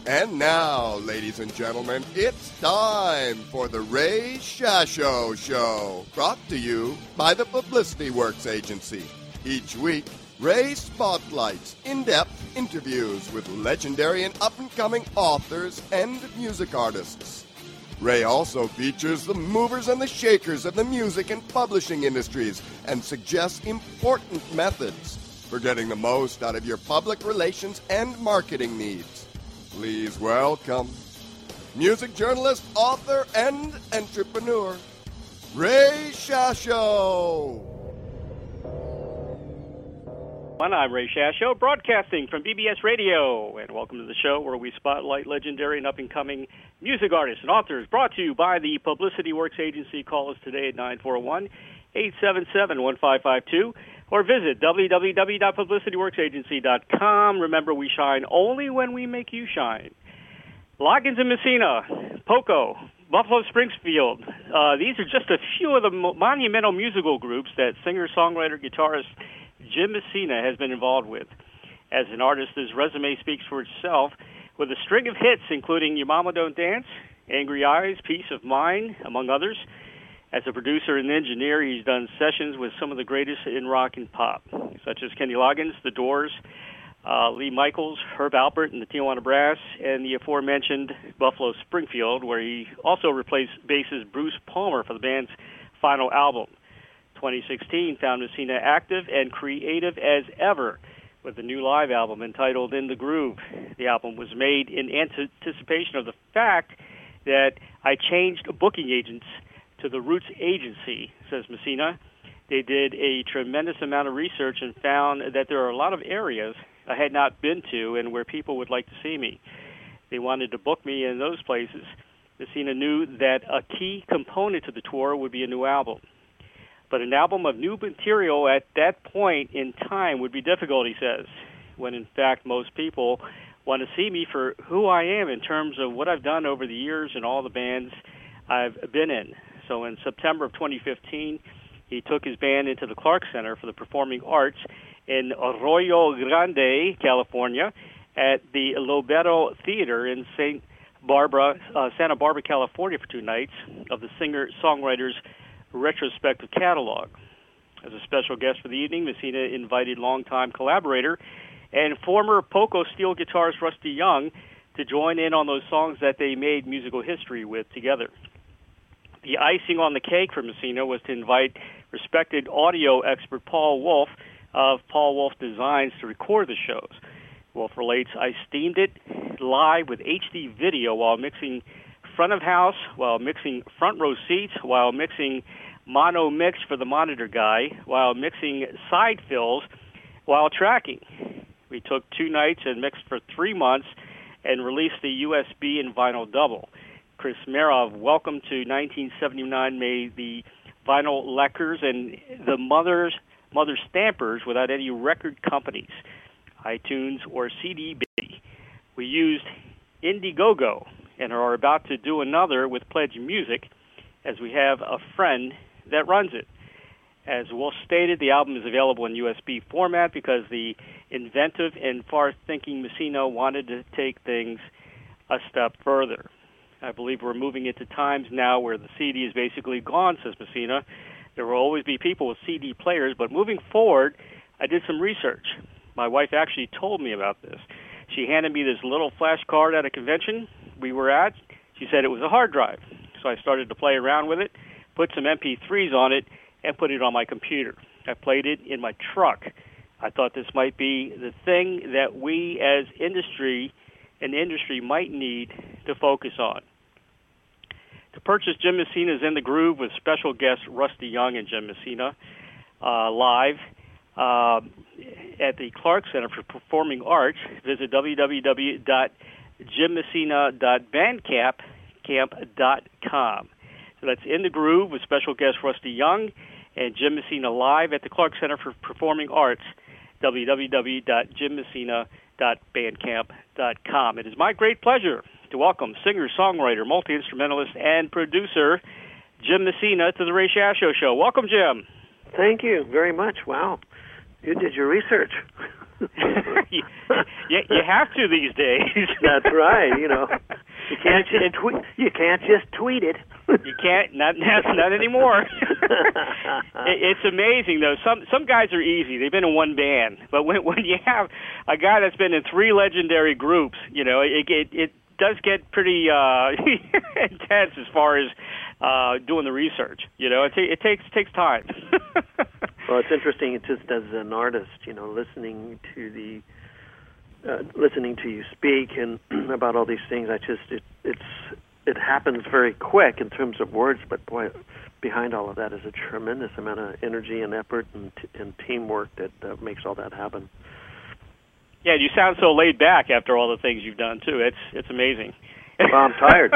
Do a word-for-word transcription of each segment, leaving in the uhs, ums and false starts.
And now, ladies and gentlemen, it's time for the Ray Shasho Show, brought to you by the Publicity Works Agency. Each week, Ray spotlights in-depth interviews with legendary and up-and-coming authors and music artists. Ray also features the movers and the shakers of the music and publishing industries and suggests important methods for getting the most out of your public relations and marketing needs. Please welcome music journalist, author, and entrepreneur, Ray Shasho. I'm Ray Shasho, broadcasting from B B S Radio, and welcome to the show where we spotlight legendary and up-and-coming music artists and authors, brought to you by the Publicity Works Agency. Call us today at nine four one, eight seven seven, one five five two, or visit w w w dot publicity works agency dot com. Remember, we shine only when we make you shine. Loggins and Messina, Poco, Buffalo Springfield. Uh, these are just a few of the mo- monumental musical groups that singer-songwriter, guitarist Jim Messina has been involved with. As an artist, his resume speaks for itself, with a string of hits including Your Mama Don't Dance, Angry Eyes, Peace of Mind, among others. As a producer and engineer, he's done sessions with some of the greatest in rock and pop, such as Kenny Loggins, The Doors, uh, Lee Michaels, Herb Alpert, and the Tijuana Brass, and the aforementioned Buffalo Springfield, where he also replaced bassist Bruce Palmer for the band's final album. twenty sixteen found Messina active and creative as ever with a new live album entitled In the Groove. The album was made in anticipation of the fact that I changed booking agents to the Roots Agency, says Messina. They did a tremendous amount of research and found that there are a lot of areas I had not been to and where people would like to see me. They wanted to book me in those places. Messina knew that a key component to the tour would be a new album. But an album of new material at that point in time would be difficult, he says, when in fact most people want to see me for who I am in terms of what I've done over the years and all the bands I've been in. So in September of twenty fifteen, he took his band into the Clark Center for the Performing Arts in Arroyo Grande, California, at the Lobero Theater in Saint Barbara, uh, Santa Barbara, California, for two nights of the singer-songwriter's retrospective catalog. As a special guest for the evening, Messina invited longtime collaborator and former Poco steel guitarist Rusty Young to join in on those songs that they made musical history with together. The icing on the cake for Messina was to invite respected audio expert Paul Wolf of Paul Wolf Designs to record the shows. Wolf relates, I steamed it live with H D video while mixing front of house, while mixing front row seats, while mixing mono mix for the monitor guy, while mixing side fills, while tracking. We took two nights and mixed for three months and released the U S B and vinyl double. Chris Marov, welcome to nineteen seventy-nine, made the vinyl lacquers and the mother's mother stampers without any record companies, iTunes or C D Baby. We used Indiegogo and are about to do another with Pledge Music, as we have a friend that runs it. As Wolf stated, the album is available in U S B format because the inventive and far-thinking Messina wanted to take things a step further. I believe we're moving into times now where the C D is basically gone, says Messina. There will always be people with C D players, but moving forward, I did some research. My wife actually told me about this. She handed me this little flash card at a convention we were at. She said it was a hard drive. So I started to play around with it, put some M P threes on it, and put it on my computer. I played it in my truck. I thought this might be the thing that we as industry, an industry might need to focus on. To purchase Jim Messina's In the Groove with special guests Rusty Young and Jim Messina uh, live uh, at the Clark Center for Performing Arts, visit w w w dot jim messina dot bandcamp dot com. So that's In the Groove with special guest Rusty Young and Jim Messina live at the Clark Center for Performing Arts, w w w dot jim messina dot bandcamp dot com. It is my great pleasure to welcome singer, songwriter, multi-instrumentalist, and producer Jim Messina to the Ray Shasho Show. Welcome, Jim. Thank you very much. Wow. You did your research. you, you, you have to these days. That's right. You know, you can't just it, tweet. You can't just tweet it. You can't. Not not, not anymore. it, it's amazing though. Some some guys are easy. They've been in one band, but when when you have a guy that's been in three legendary groups, you know, it it, it does get pretty uh, intense as far as uh, doing the research. You know, it, t- it takes takes time. Well, it's interesting. It just as an artist, you know, listening to the uh, listening to you speak and about all these things. I just it it's it happens very quick in terms of words, but boy, behind all of that is a tremendous amount of energy and effort and, t- and teamwork that uh, makes all that happen. Yeah, you sound so laid back after all the things you've done too. It's it's amazing. Well, I'm tired.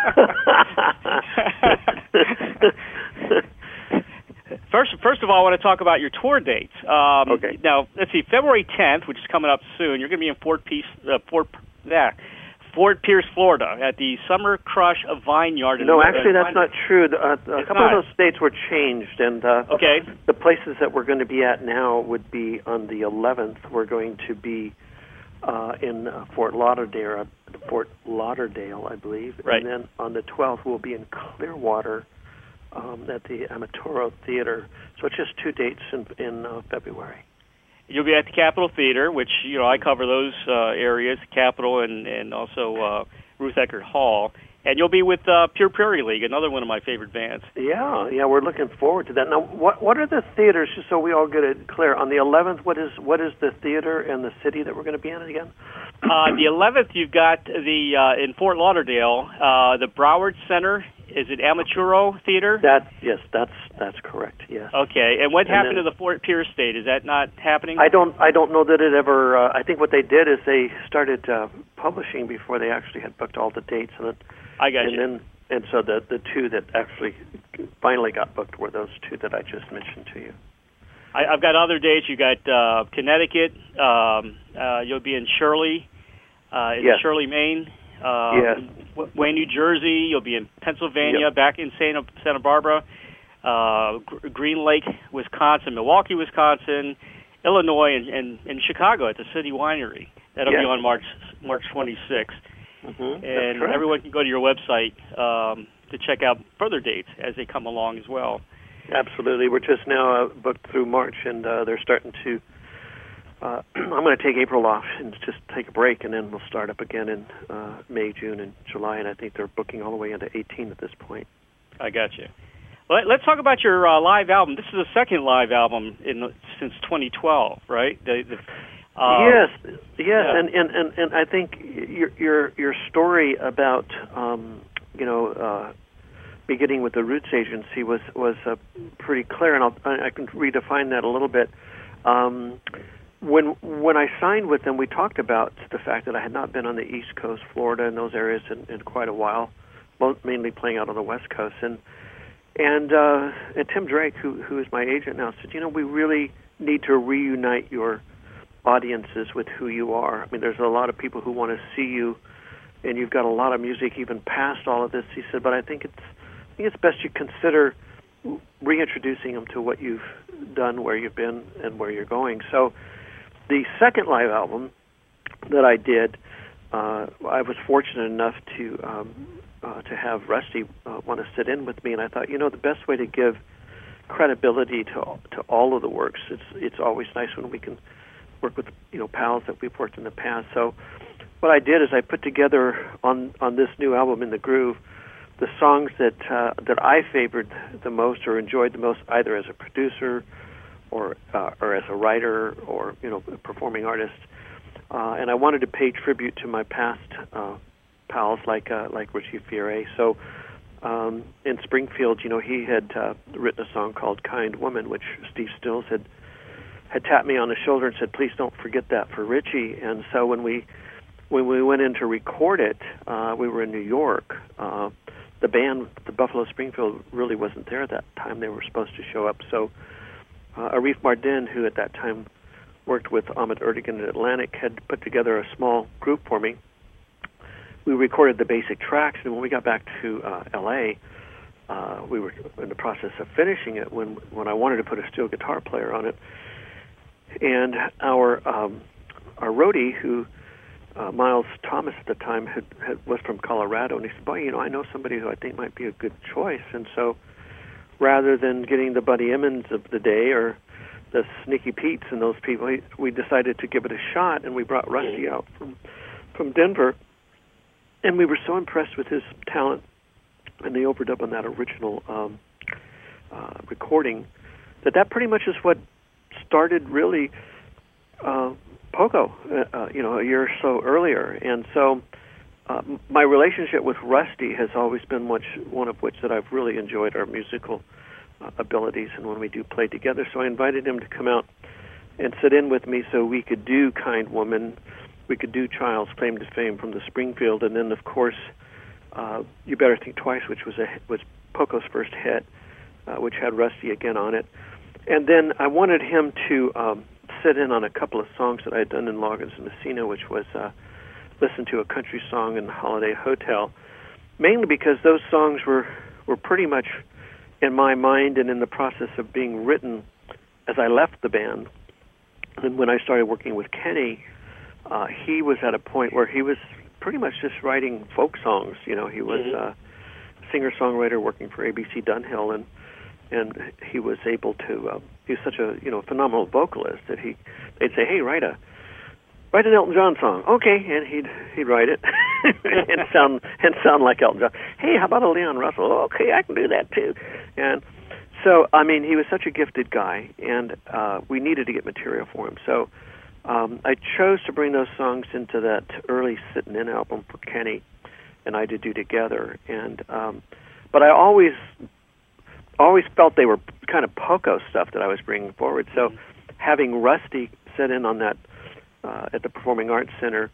First, first of all, I want to talk about your tour dates. Um, okay. Now, let's see, February tenth, which is coming up soon. You're going to be in Fort Pierce, uh, Fort, yeah, Fort Pierce, Florida, at the Summer Crush of Vineyard. No, actually, that's not true. Uh, a couple not. of those dates were changed, and uh, okay. the places that we're going to be at now would be on the eleventh. We're going to be uh, in uh, Fort Lauderdale, Fort Lauderdale, I believe, right. And then on the twelfth, we'll be in Clearwater um, at the Amatoro Theater. So it's just two dates in, in uh, February. You'll be at the Capitol Theater, which, you know, I cover those uh, areas, Capitol and, and also uh, Ruth Eckerd Hall. And you'll be with uh, Pure Prairie League, another one of my favorite bands. Yeah, yeah, we're looking forward to that. Now, what what are the theaters, just so we all get it clear, on the eleventh, what is what is the theater and the city that we're going to be in again? Uh, the eleventh, you've got the, uh, in Fort Lauderdale, uh, the Broward Center. Is it Amaturo Theater? That yes, that's that's correct. Yes. Okay, and what and happened then, to the Fort Pierce date? Is that not happening? I don't I don't know that it ever. Uh, I think what they did is they started uh, publishing before they actually had booked all the dates, and then, I got and you. then and so the the two that actually finally got booked were those two that I just mentioned to you. I, I've got other dates. You got uh, Connecticut. Um, uh, you'll be in Shirley. Uh, in yes. Shirley, Maine. Uh, yes. Wayne, New Jersey. You'll be in Pennsylvania, yep. back in Santa, Santa Barbara, uh, G- Green Lake, Wisconsin, Milwaukee, Wisconsin, Illinois, and, and, and Chicago at the City Winery. That'll yes. be on March March twenty-sixth. Mm-hmm. And everyone can go to your website um, to check out further dates as they come along as well. Absolutely. We're just now uh, booked through March, and uh, they're starting to Uh, I'm going to take April off and just take a break, and then we'll start up again in uh, May, June, and July, and I think they're booking all the way into eighteen at this point. I got you. Well, let's talk about your uh, live album. This is the second live album in since twenty twelve, right? The, the, uh, yes, yes, yeah. and, and, and, and I think your your your story about um, you know uh, beginning with the Roots Agency was was uh, pretty clear, and I'll, I can redefine that a little bit. Um, When when I signed with them, we talked about the fact that I had not been on the East Coast, Florida, and those areas in, in quite a while, both mainly playing out on the West Coast. And and uh, and Tim Drake, who who is my agent now, said, you know, we really need to reunite your audiences with who you are. I mean, there's a lot of people who want to see you, and you've got a lot of music even past all of this. He said, but I think it's I think it's best you consider reintroducing them to what you've done, where you've been, and where you're going. So. The second live album that I did, uh, I was fortunate enough to um, uh, to have Rusty uh, want to sit in with me, and I thought, you know, the best way to give credibility to to all of the works, it's it's always nice when we can work with you know pals that we've worked in the past. So what I did is I put together on on this new album, In the Groove, the songs that uh, that I favored the most or enjoyed the most, either as a producer or uh, or as a writer or you know a performing artist, uh, and I wanted to pay tribute to my past uh, pals like uh, like Richie Fiore. So um, in Springfield, you know, he had uh, written a song called "Kind Woman," which Steve Stills had had tapped me on the shoulder and said, "Please don't forget that for Richie." And so when we when we went in to record it, uh, we were in New York. Uh, the band, the Buffalo Springfield, really wasn't there at that time. They were supposed to show up, so. Uh, Arif Mardin, who at that time worked with Ahmet Ertegun at Atlantic, had put together a small group for me. We recorded the basic tracks, and when we got back to uh, L A, uh, we were in the process of finishing it when when I wanted to put a steel guitar player on it. And our um, our roadie, who uh, Miles Thomas at the time had, had was from Colorado, and he said, "Boy, you know, I know somebody who I think might be a good choice." And so, rather than getting the Buddy Emmons of the day or the Sneaky Pete's and those people, we decided to give it a shot, and we brought Rusty out from from Denver, and we were so impressed with his talent and the overdub on that original um, uh, recording that that pretty much is what started really uh, Poco, uh, uh, you know, a year or so earlier. And so uh, my relationship with Rusty has always been much, one of which that I've really enjoyed our musical uh, abilities and when we do play together. So I invited him to come out and sit in with me so we could do Kind Woman, we could do Child's Claim to Fame from the Springfield, and then, of course, uh, You Better Think Twice, which was a, was Poco's first hit, uh, which had Rusty again on it. And then I wanted him to um, sit in on a couple of songs that I had done in Loggins and Messina, which was uh, Listen to a Country Song in the Holiday Hotel, mainly because those songs were, were pretty much in my mind and in the process of being written as I left the band. And when I started working with Kenny, uh, he was at a point where he was pretty much just writing folk songs. You know, he was mm-hmm. a singer-songwriter working for A B C Dunhill, and and he was able to. Uh, he was such a you know phenomenal vocalist that he they'd say, "Hey, write a write an Elton John song." Okay, and he'd he'd write it and sound and sound like Elton John. Hey, how about a Leon Russell? Okay, I can do that too. And so, I mean, he was such a gifted guy, and uh, we needed to get material for him. So um, I chose to bring those songs into that early Sittin' In album for Kenny and I to do together. And um, but I always always felt they were kind of Poco stuff that I was bringing forward. So mm-hmm. having Rusty sit in on that uh, at the Performing Arts Center,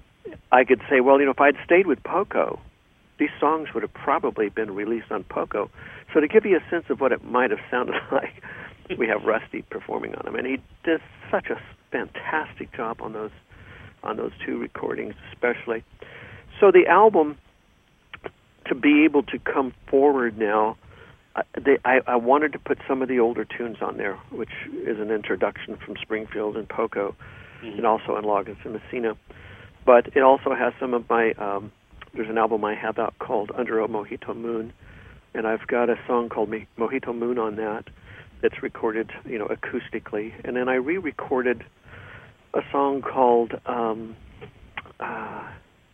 I could say, well, you know, if I'd stayed with Poco, these songs would have probably been released on Poco. So to give you a sense of what it might have sounded like, we have Rusty performing on them, and he did such a fantastic job on those on those two recordings, especially. So the album, to be able to come forward now, I, they, I, I wanted to put some of the older tunes on there, which is an introduction from Springfield and Poco, mm-hmm. and also in Loggins and Messina. But it also has some of my. Um, There's an album I have out called Under a Mojito Moon, and I've got a song called Mojito Moon on that that's recorded, you know, acoustically. And then I re-recorded a song called um, uh,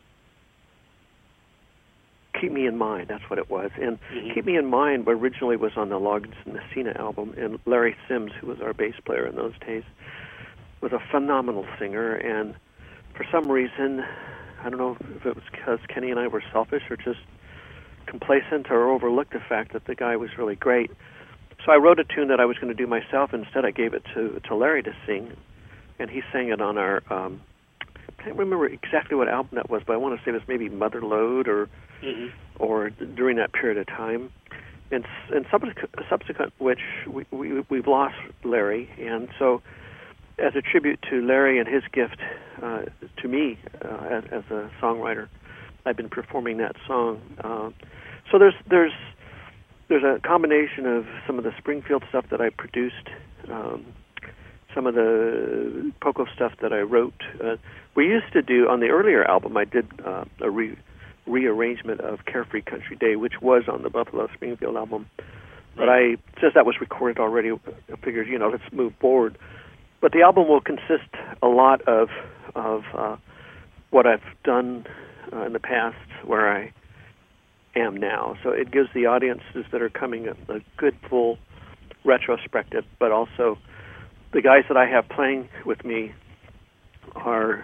Keep Me in Mind. That's what it was. And mm-hmm. Keep Me in Mind originally was on the Loggins and Messina album, and Larry Sims, who was our bass player in those days, was a phenomenal singer, and for some reason, I don't know if it was because Kenny and I were selfish or just complacent or overlooked the fact that the guy was really great. So I wrote a tune that I was going to do myself. Instead, I gave it to, to Larry to sing, and he sang it on our, um, I can't remember exactly what album that was, but I want to say it was maybe Mother Lode or mm-hmm. or during that period of time. And, and subsequent, subsequent which we, we, we've lost Larry, and so as a tribute to Larry and his gift uh, to me uh, as, as a songwriter, I've been performing that song. Uh, so there's there's there's a combination of some of the Springfield stuff that I produced, um, some of the Poco stuff that I wrote. Uh, we used to do on the earlier album. I did uh, a re- rearrangement of Carefree Country Day, which was on the Buffalo Springfield album. But I, since that was recorded already, I figured, you know, let's move forward. But the album will consist a lot of of uh, what I've done uh, in the past, where I am now. So it gives the audiences that are coming a, a good full retrospective, but also the guys that I have playing with me are,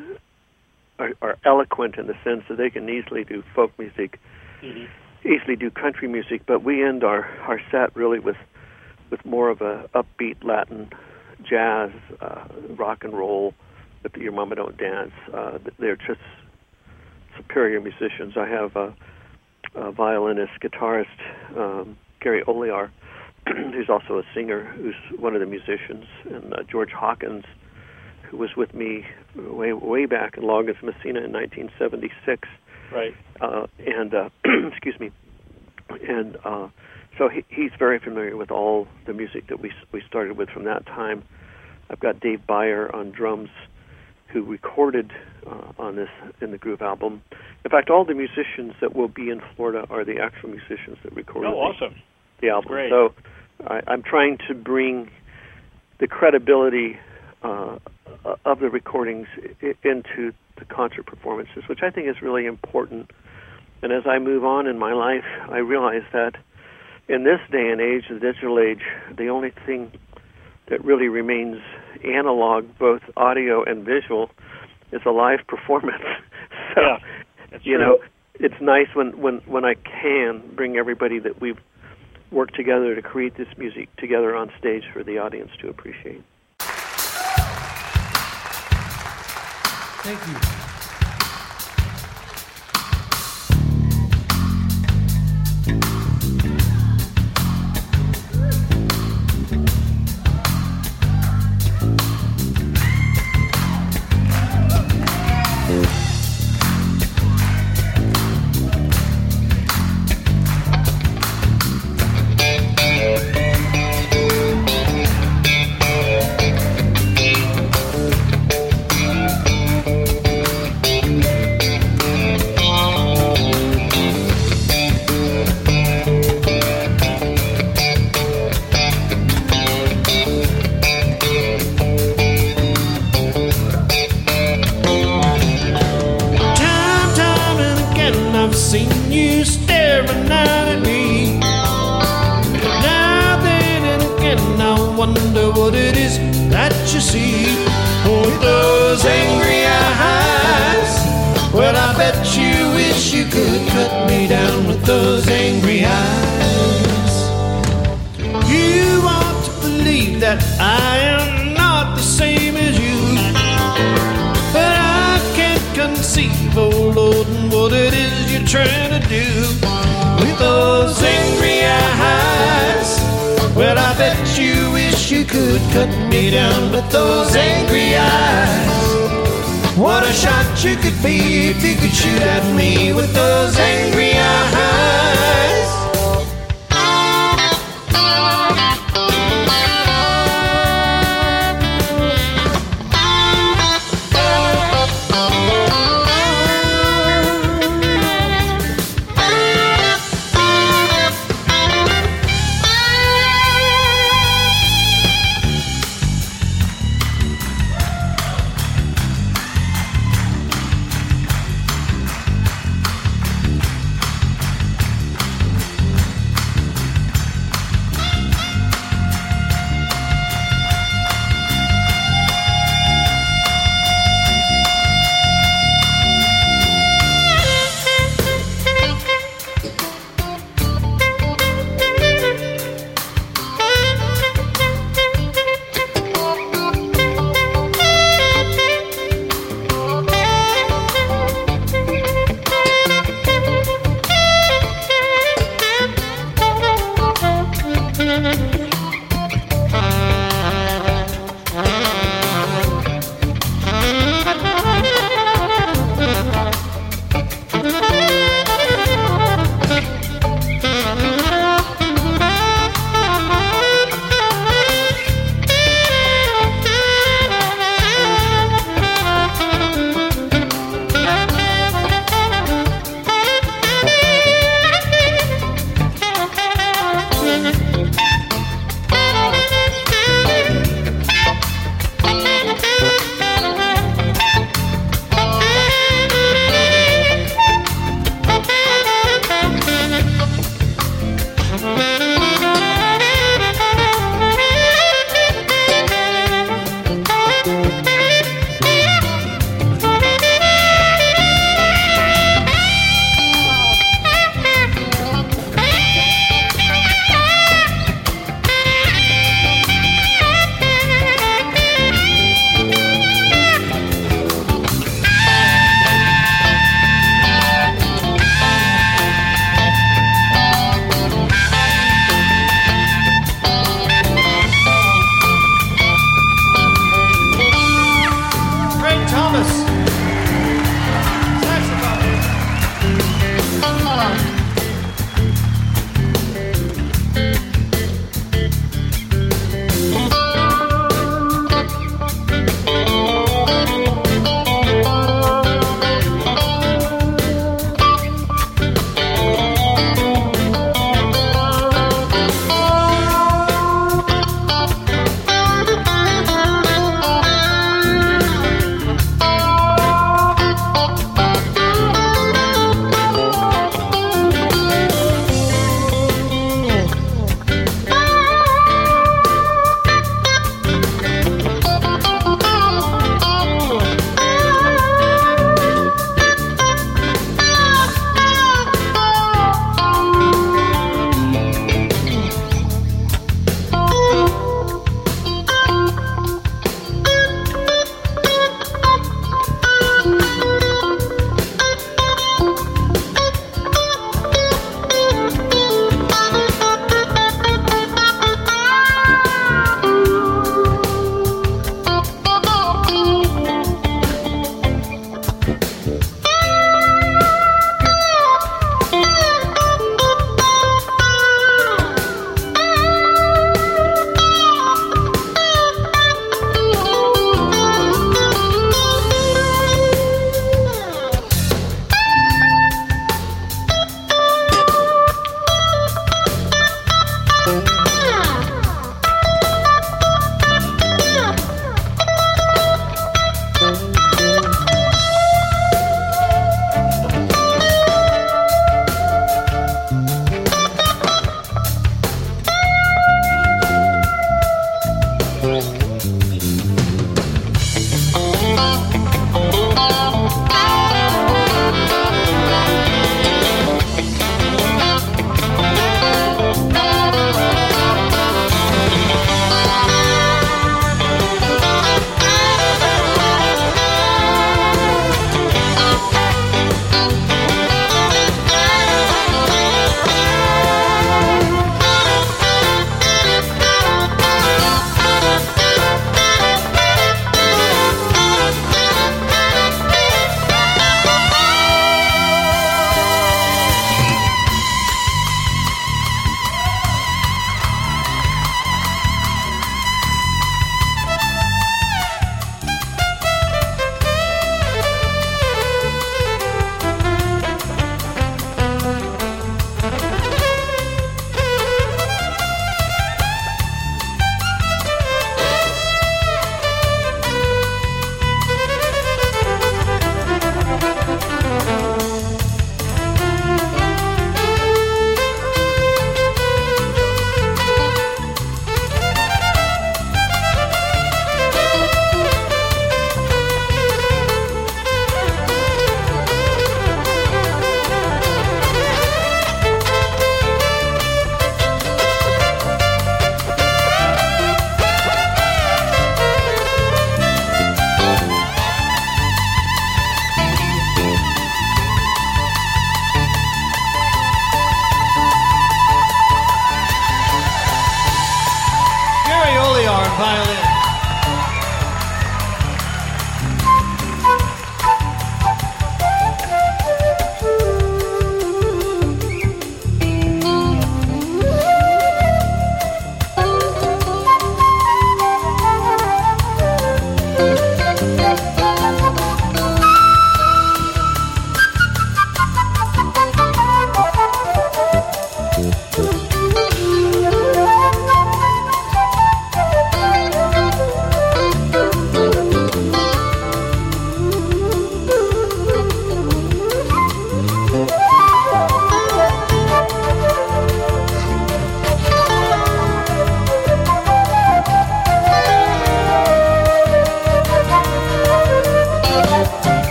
are are eloquent in the sense that they can easily do folk music, mm-hmm. easily do country music, but we end our, our set really with with more of a upbeat Latin jazz, uh, rock and roll, but Your Mama Don't Dance. Uh, they're just superior musicians. I have a, a violinist, guitarist, um, Gary Olear, who's also a singer, who's one of the musicians, and uh, George Hawkins, who was with me way way back in Loggins, Messina in nineteen seventy-six. Right. Uh, and, uh, excuse me, and uh, so he, he's very familiar with all the music that we we started with from that time. I've got Dave Beyer on drums, who recorded uh, on this in the Groove album. In fact, all the musicians that will be in Florida are the actual musicians that recorded oh, awesome. the, the album. Great. So I, I'm trying to bring the credibility uh, of the recordings I- into the concert performances, which I think is really important. And as I move on in my life, I realize that in this day and age, the digital age, the only thing that really remains analog, both audio and visual, is a live performance. So, yeah, that's you true. know, it's nice when, when, when I can bring everybody that we've worked together to create this music together on stage for the audience to appreciate. Thank you.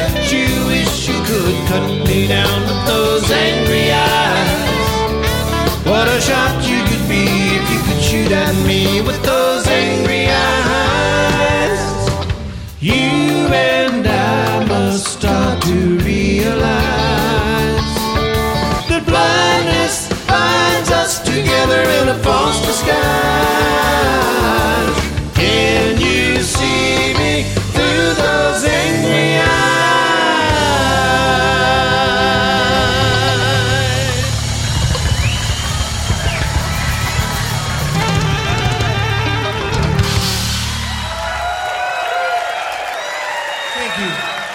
bet you wish you could cut me down with those angry eyes. What a shot you could be if you could shoot at me with those angry eyes. You and I must start to realize that blindness binds us together in a false disguise. Can you see me through those angry eyes? Thank you.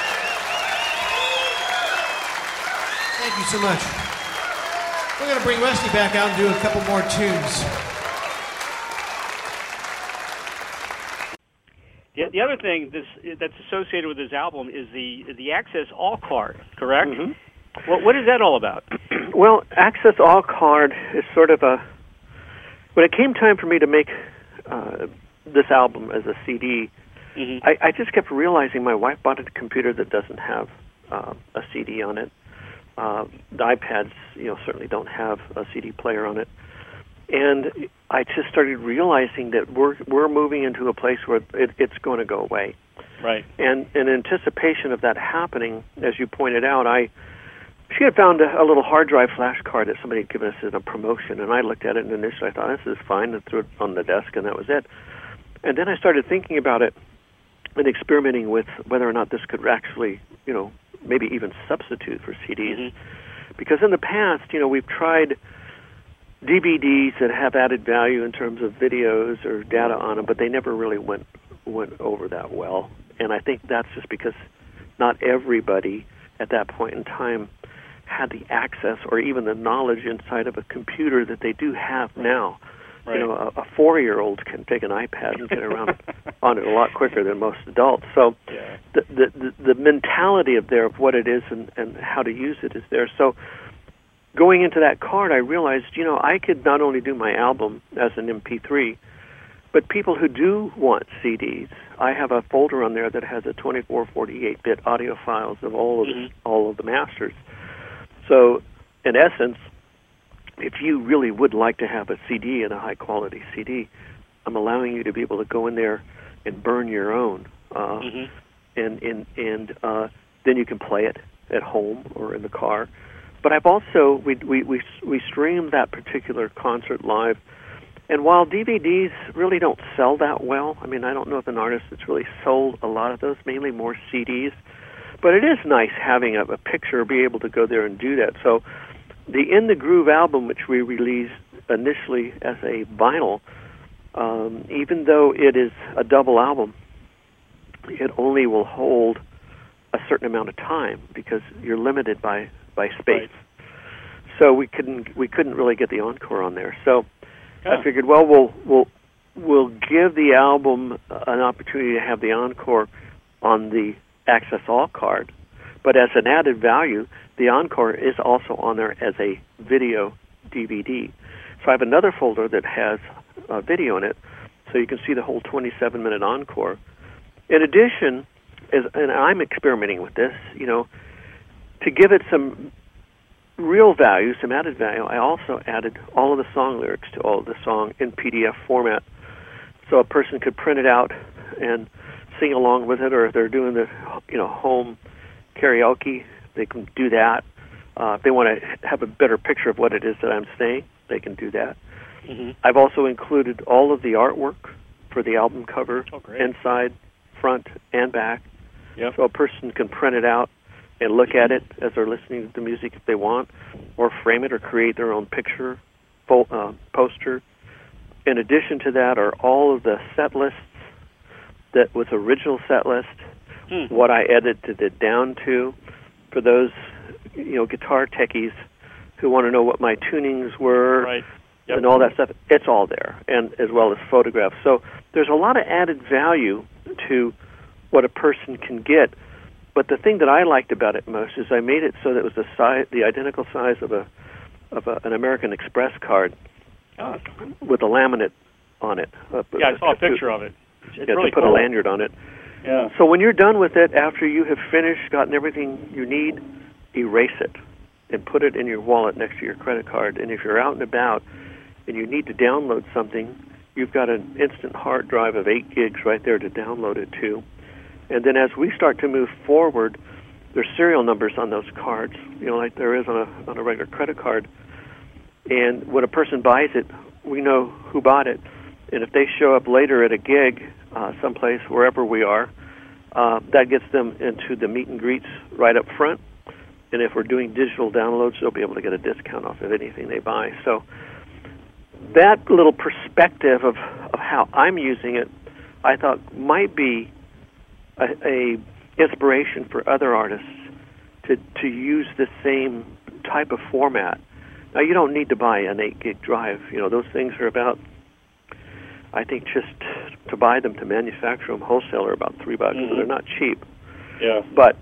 Thank you so much. We're going to bring Rusty back out and do a couple more tunes. The, the other thing this, that's associated with this album is the the Access All card, correct? Mm-hmm. What, what is that all about? Well, Access All card is sort of a... When it came time for me to make uh, this album as a C D, Mm-hmm. I, I just kept realizing my wife bought a computer that doesn't have uh, a C D on it. Uh, the iPads, you know, certainly don't have a C D player on it. And I just started realizing that we're we're moving into a place where it, it's going to go away. Right. And in anticipation of that happening, as you pointed out, I she had found a, a little hard drive flash card that somebody had given us in a promotion, and I looked at it, and initially I thought, this is fine, and threw it on the desk, and that was it. And then I started thinking about it and experimenting with whether or not this could actually, you know, maybe even substitute for C Ds. Mm-hmm. Because in the past, you know, we've tried D V Ds that have added value in terms of videos or data on them, but they never really went went over that well. And I think that's just because not everybody at that point in time had the access or even the knowledge inside of a computer that they do have now. Right. You know, a, a four-year-old can take an iPad and get around on it a lot quicker than most adults. So Yeah. the, the the the mentality of there of what it is and, and how to use it is there. So going into that card, I realized, you know, I could not only do my album as an M P three, but people who do want C Ds, I have a folder on there that has a twenty-four, forty-eight bit audio files of all of Mm-hmm. the, all of the masters. So in essence, if you really would like to have a C D and a high-quality C D, I'm allowing you to be able to go in there and burn your own, uh, Mm-hmm. and and and uh, then you can play it at home or in the car. But I've also we we we we stream that particular concert live, and while D V Ds really don't sell that well, I mean I don't know if an artist that's really sold a lot of those, mainly more C Ds. But it is nice having a, a picture, be able to go there and do that. So the In the Groove album, which we released initially as a vinyl, um, even though it is a double album, it only will hold a certain amount of time because you're limited by, by space. Right. So we couldn't we couldn't really get the encore on there. So Yeah. I figured, well, we'll we'll we'll give the album an opportunity to have the encore on the Access All card, but as an added value, the encore is also on there as a video D V D. So I have another folder that has uh, video in it, so you can see the whole twenty-seven minute encore. In addition, is, and I'm experimenting with this, you know, to give it some real value, some added value, I also added all of the song lyrics to all of the song in P D F format, so a person could print it out and sing along with it, or if they're doing the, you know, home karaoke, they can do that. Uh, if they want to have a better picture of what it is that I'm saying, they can do that. Mm-hmm. I've also included all of the artwork for the album cover, Oh, great. inside, front, and back, Yep. so a person can print it out and look at it as they're listening to the music if they want, or frame it or create their own picture, fo- uh, poster. In addition to that are all of the set lists that was original set list, Hmm. what I edited it down to. For those, you know, guitar techies who want to know what my tunings were Right. Yep. and all that stuff, it's all there, and as well as photographs. So there's a lot of added value to what a person can get. But the thing that I liked about it most is I made it so that it was the size, the identical size of a of a, an American Express card Oh. with a laminate on it. Uh, Yeah, I saw a to- picture of it. It's yeah, really to put cool. a lanyard on it. Yeah. So when you're done with it, after you have finished, gotten everything you need, erase it and put it in your wallet next to your credit card. And if you're out and about and you need to download something, you've got an instant hard drive of eight gigs right there to download it to. And then as we start to move forward, there's serial numbers on those cards, you know, like there is on a on a regular credit card. And when a person buys it, we know who bought it. And if they show up later at a gig, uh, someplace, wherever we are, uh, that gets them into the meet and greets right up front. And if we're doing digital downloads, they'll be able to get a discount off of anything they buy. So that little perspective of, of how I'm using it, I thought might be a, a inspiration for other artists to, to use the same type of format. Now, you don't need to buy an eight gig drive. You know, those things are about, I think, just to buy them, to manufacture them wholesale are about three bucks. Mm-hmm. They're not cheap. Yeah. But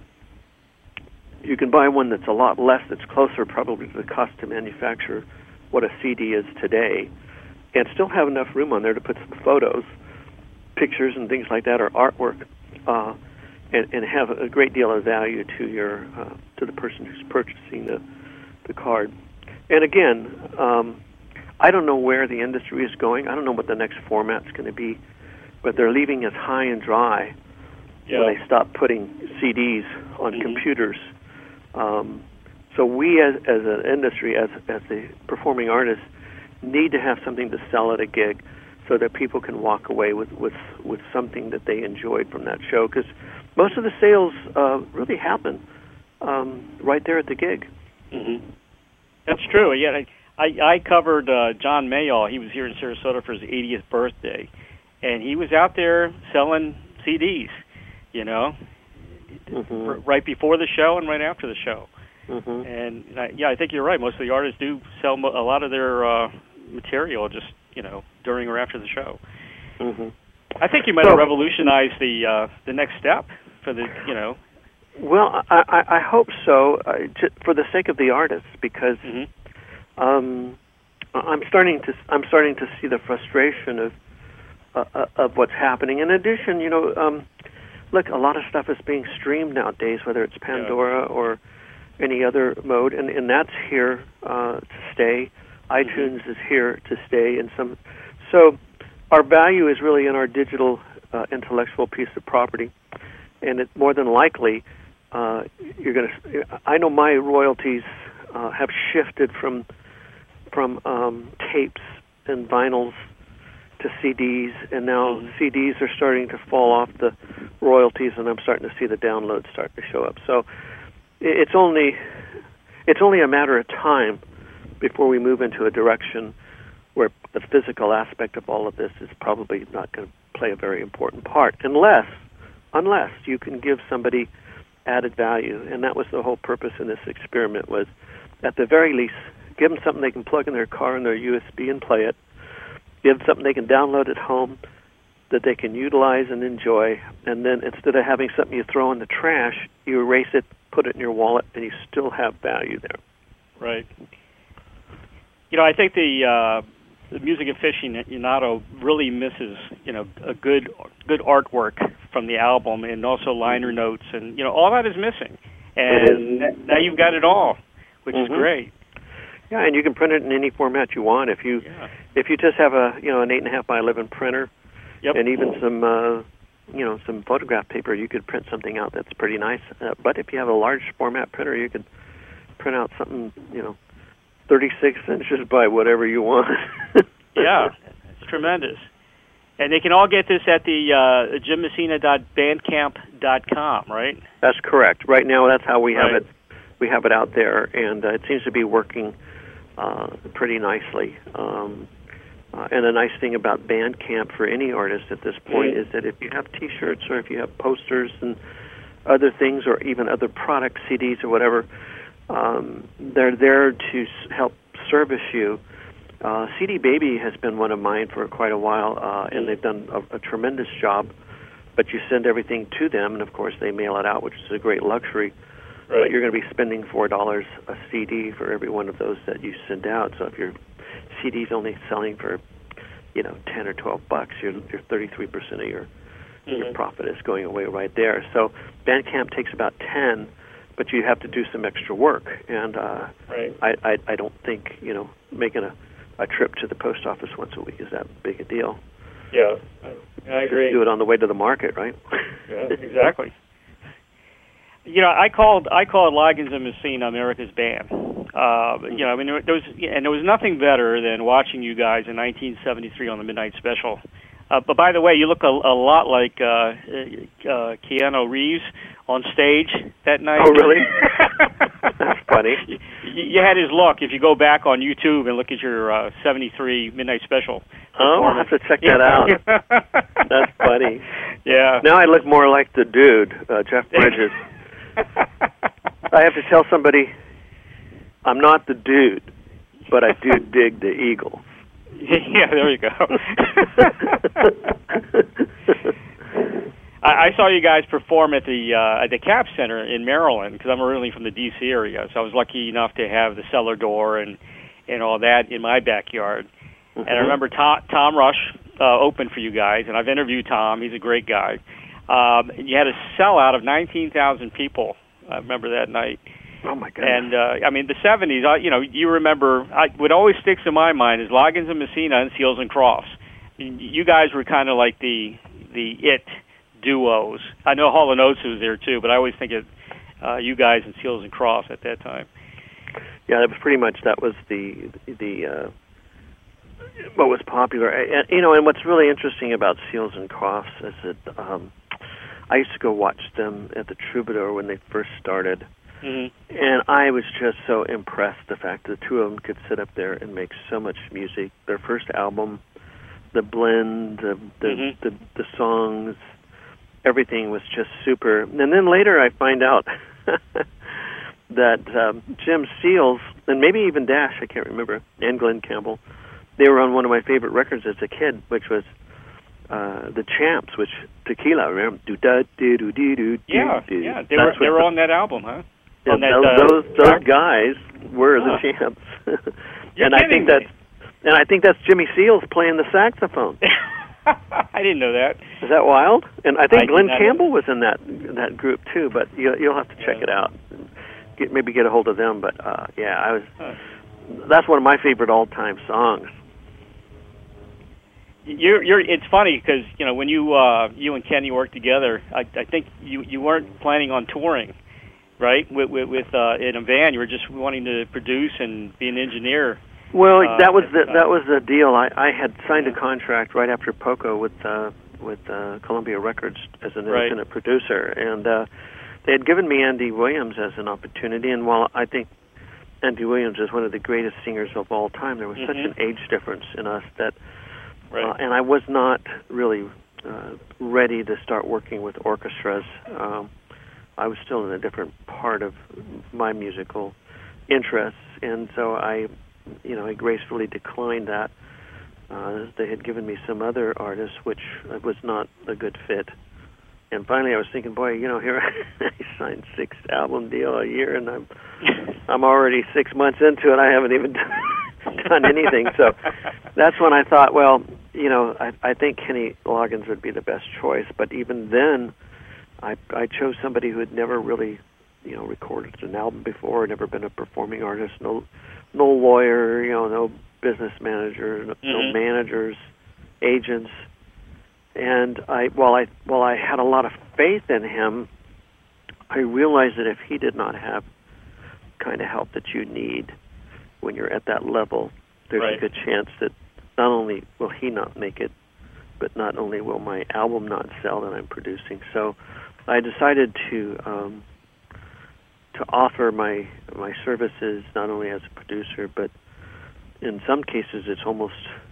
you can buy one that's a lot less, that's closer probably to the cost to manufacture what a C D is today, and still have enough room on there to put some photos, pictures, and things like that, or artwork, uh, and, and have a great deal of value to your uh, to the person who's purchasing the the card. And again, um, I don't know where the industry is going. I don't know what the next format's going to be, but they're leaving us high and dry yeah. when they stop putting C Ds on mm-hmm. computers. Um, so we, as, as an industry, as as the performing artists, need to have something to sell at a gig, so that people can walk away with with, with something that they enjoyed from that show. Because most of the sales uh, really happen um, right there at the gig. Mm-hmm. That's true. Yeah, I I, I covered uh, John Mayall. He was here in Sarasota for his eightieth birthday, and he was out there selling C Ds. You know. Mm-hmm. Right before the show and right after the show. Mm-hmm. And, I, yeah, I think you're right. Most of the artists do sell mo- a lot of their uh, material just, you know, during or after the show. Mm-hmm. I think you might so, have revolutionized the uh, the next step for the, you know. Well, I, I, I hope so, uh, j- for the sake of the artists, because mm-hmm. um, I'm starting to I'm starting to see the frustration of uh, of what's happening. In addition, you know, um, look, a lot of stuff is being streamed nowadays, whether it's Pandora yeah. or any other mode, and, and that's here uh, to stay. iTunes mm-hmm. is here to stay. In some, so our value is really in our digital uh, intellectual piece of property, and it more than likely uh, you're going to. I know my royalties uh, have shifted from from um, tapes and vinyls to C Ds, and now mm-hmm. C Ds are starting to fall off the royalties, and I'm starting to see the downloads start to show up. So it's only it's only a matter of time before we move into a direction where the physical aspect of all of this is probably not going to play a very important part, unless unless you can give somebody added value. And that was the whole purpose in this experiment, was at the very least give them something they can plug in their car and their U S B and play it. Give them something they can download at home that they can utilize and enjoy, and then instead of having something you throw in the trash, you erase it, put it in your wallet, and you still have value there. Right. You know, I think the uh, the music aficionado really misses, you know, a good good artwork from the album, and also liner notes, and you know, all that is missing. And it is. Now you've got it all, which mm-hmm. is great. Yeah, and you can print it in any format you want. If you yeah. if you just have a you know an eight and a half by eleven printer, yep. and even some uh, you know some photograph paper, you could print something out that's pretty nice. Uh, but if you have a large format printer, you could print out something you know thirty-six inches by whatever you want. Yeah, it's tremendous. And they can all get this at the uh, jim messina dot bandcamp dot com, right? That's correct. Right now, that's how we have right. it. We have it out there, and uh, it seems to be working uh, pretty nicely. Um, uh, and the nice thing about Bandcamp for any artist at this point mm-hmm. is that if you have T-shirts or if you have posters and other things, or even other products, C Ds or whatever, um, they're there to s- help service you. Uh, C D Baby has been one of mine for quite a while, uh, and they've done a, a tremendous job. But you send everything to them, and of course they mail it out, which is a great luxury. Right. But you're going to be spending four dollars a C D for every one of those that you send out. So if your C D's only selling for, you know, ten or twelve bucks, you're, you're thirty-three percent of your mm-hmm. your profit is going away right there. So Bandcamp takes about ten, but you have to do some extra work. And uh, right. I, I I don't think you know making a, a trip to the post office once a week is that big a deal. Yeah, I, I agree. Just do it on the way to the market, right? Yeah, exactly. You know, I called I called Loggins and Messina America's band. Uh, you know, I mean, there was and there was nothing better than watching you guys in nineteen seventy-three on the Midnight Special. Uh, but by the way, you look a, a lot like uh, uh, Keanu Reeves on stage that night. Oh, really? That's funny. You, you had his look. If you go back on YouTube and look at your uh, seventy-three Midnight Special. Oh, I'll have to check that out. That's funny. Yeah. Now I look more like the dude, uh, Jeff Bridges. I have to tell somebody, I'm not the dude, but I do dig the Eagles. Yeah, there you go. I, I saw you guys perform at the uh, at the Cap Center in Maryland because I'm originally from the D C area, so I was lucky enough to have the cellar door and and all that in my backyard. Mm-hmm. And I remember Tom, Tom Rush uh, opened for you guys, and I've interviewed Tom. He's a great guy. Um, you had a sellout of nineteen thousand people. I remember that night. Oh my God! And uh, I mean, the seventies. Uh, you know, you remember. I, what always sticks in my mind is Loggins and Messina and Seals and Crofts. You guys were kind of like the the it duos. I know Hall and Oates was there too, but I always think of uh, you guys and Seals and Crofts at that time. Yeah, that was pretty much that was the the uh, what was popular. And, you know, and what's really interesting about Seals and Crofts is that um, I used to go watch them at the Troubadour when they first started. Mm-hmm. And I was just so impressed the fact that the two of them could sit up there and make so much music. Their first album, the blend, the the, mm-hmm. the, the songs, everything was just super. And then later I find out that um, Jim Seals, and maybe even Dash, I can't remember, and Glenn Campbell, they were on one of my favorite records as a kid, which was uh, The Champs, which Tequila, remember? Do da do do do do. Yeah, yeah, they were they were on that album, huh? Yeah, on that, those uh, those, those guys were the huh. Champs, You're and I think me. that's and I think that's Jimmy Seals playing the saxophone. I didn't know that. Is that wild? And I think I Glenn did Campbell was in that that group too. But you, you'll have to check yeah. it out. Get, maybe get a hold of them. But uh, yeah, I was. Huh. That's one of my favorite all-time songs. You're, you're. It's funny because you know when you uh, you and Kenny worked together, I, I think you, you weren't planning on touring, right? With with, with uh, in a van, you were just wanting to produce and be an engineer. Well, uh, that was the uh, that was the deal. I, I had signed a contract right after Poco with uh, with uh, Columbia Records as an right. independent producer, and uh, they had given me Andy Williams as an opportunity. And while I think Andy Williams is one of the greatest singers of all time, there was mm-hmm. such an age difference in us that. Right. Uh, and I was not really uh, ready to start working with orchestras. Um, I was still in a different part of my musical interests, and so I, you know, I gracefully declined that. Uh, they had given me some other artists, which was not a good fit. And finally, I was thinking, boy, you know, here I signed six album deal a year, and I'm I'm already six months into it. I haven't even done anything. So that's when I thought, well, you know, I, I think Kenny Loggins would be the best choice. But even then, I I chose somebody who had never really, you know, recorded an album before, never been a performing artist, no no lawyer, you know, no business manager, no, mm-hmm. no managers, agents. And I, while I while I had a lot of faith in him, I realized that if he did not have the kind of help that you need when you're at that level, there's right. a good chance that not only will he not make it, but not only will my album not sell that I'm producing. So I decided to um, to offer my my services not only as a producer, but in some cases it's almost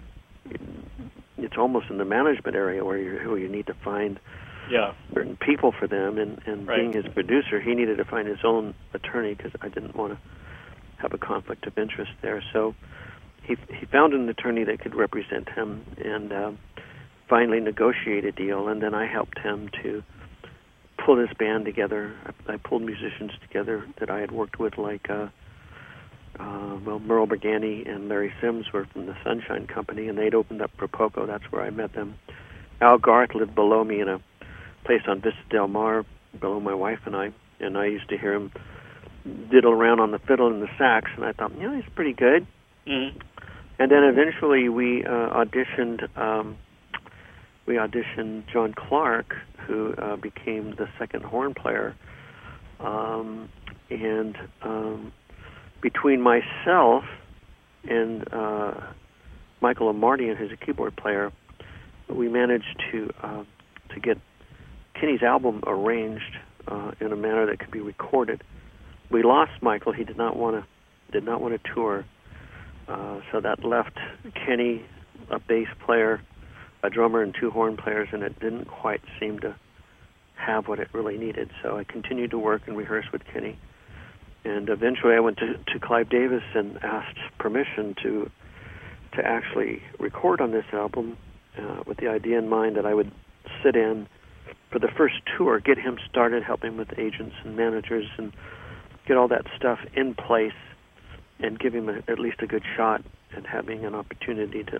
it's almost in the management area where you who you need to find yeah. certain people for them. And, and right. being his producer, he needed to find his own attorney because I didn't want to have a conflict of interest there. So he he found an attorney that could represent him and uh, finally negotiate a deal. And then I helped him to pull his band together. I, I pulled musicians together that I had worked with, like uh, uh, well, Merle Bergani and Larry Sims were from the Sunshine Company, and they'd opened up for Poco. That's where I met them. Al Garth lived below me in a place on Vista Del Mar below my wife and I, and I used to hear him diddle around on the fiddle and the sax, and I thought, you know, he's pretty good. Mm-hmm. And then eventually we uh, auditioned. Um, we auditioned John Clark, who uh, became the second horn player. Um, and um, between myself and uh, Michael Amardian, who's a keyboard player, we managed to uh, to get Kenny's album arranged uh, in a manner that could be recorded. We lost Michael. He did not want to did not want to tour, uh, so that left Kenny, a bass player, a drummer, and two horn players, and it didn't quite seem to have what it really needed. So I continued to work and rehearse with Kenny, and eventually I went to, to Clive Davis and asked permission to to actually record on this album, uh, with the idea in mind that I would sit in for the first tour, get him started, help him with agents and managers, and get all that stuff in place, and give him a, at least a good shot at having an opportunity to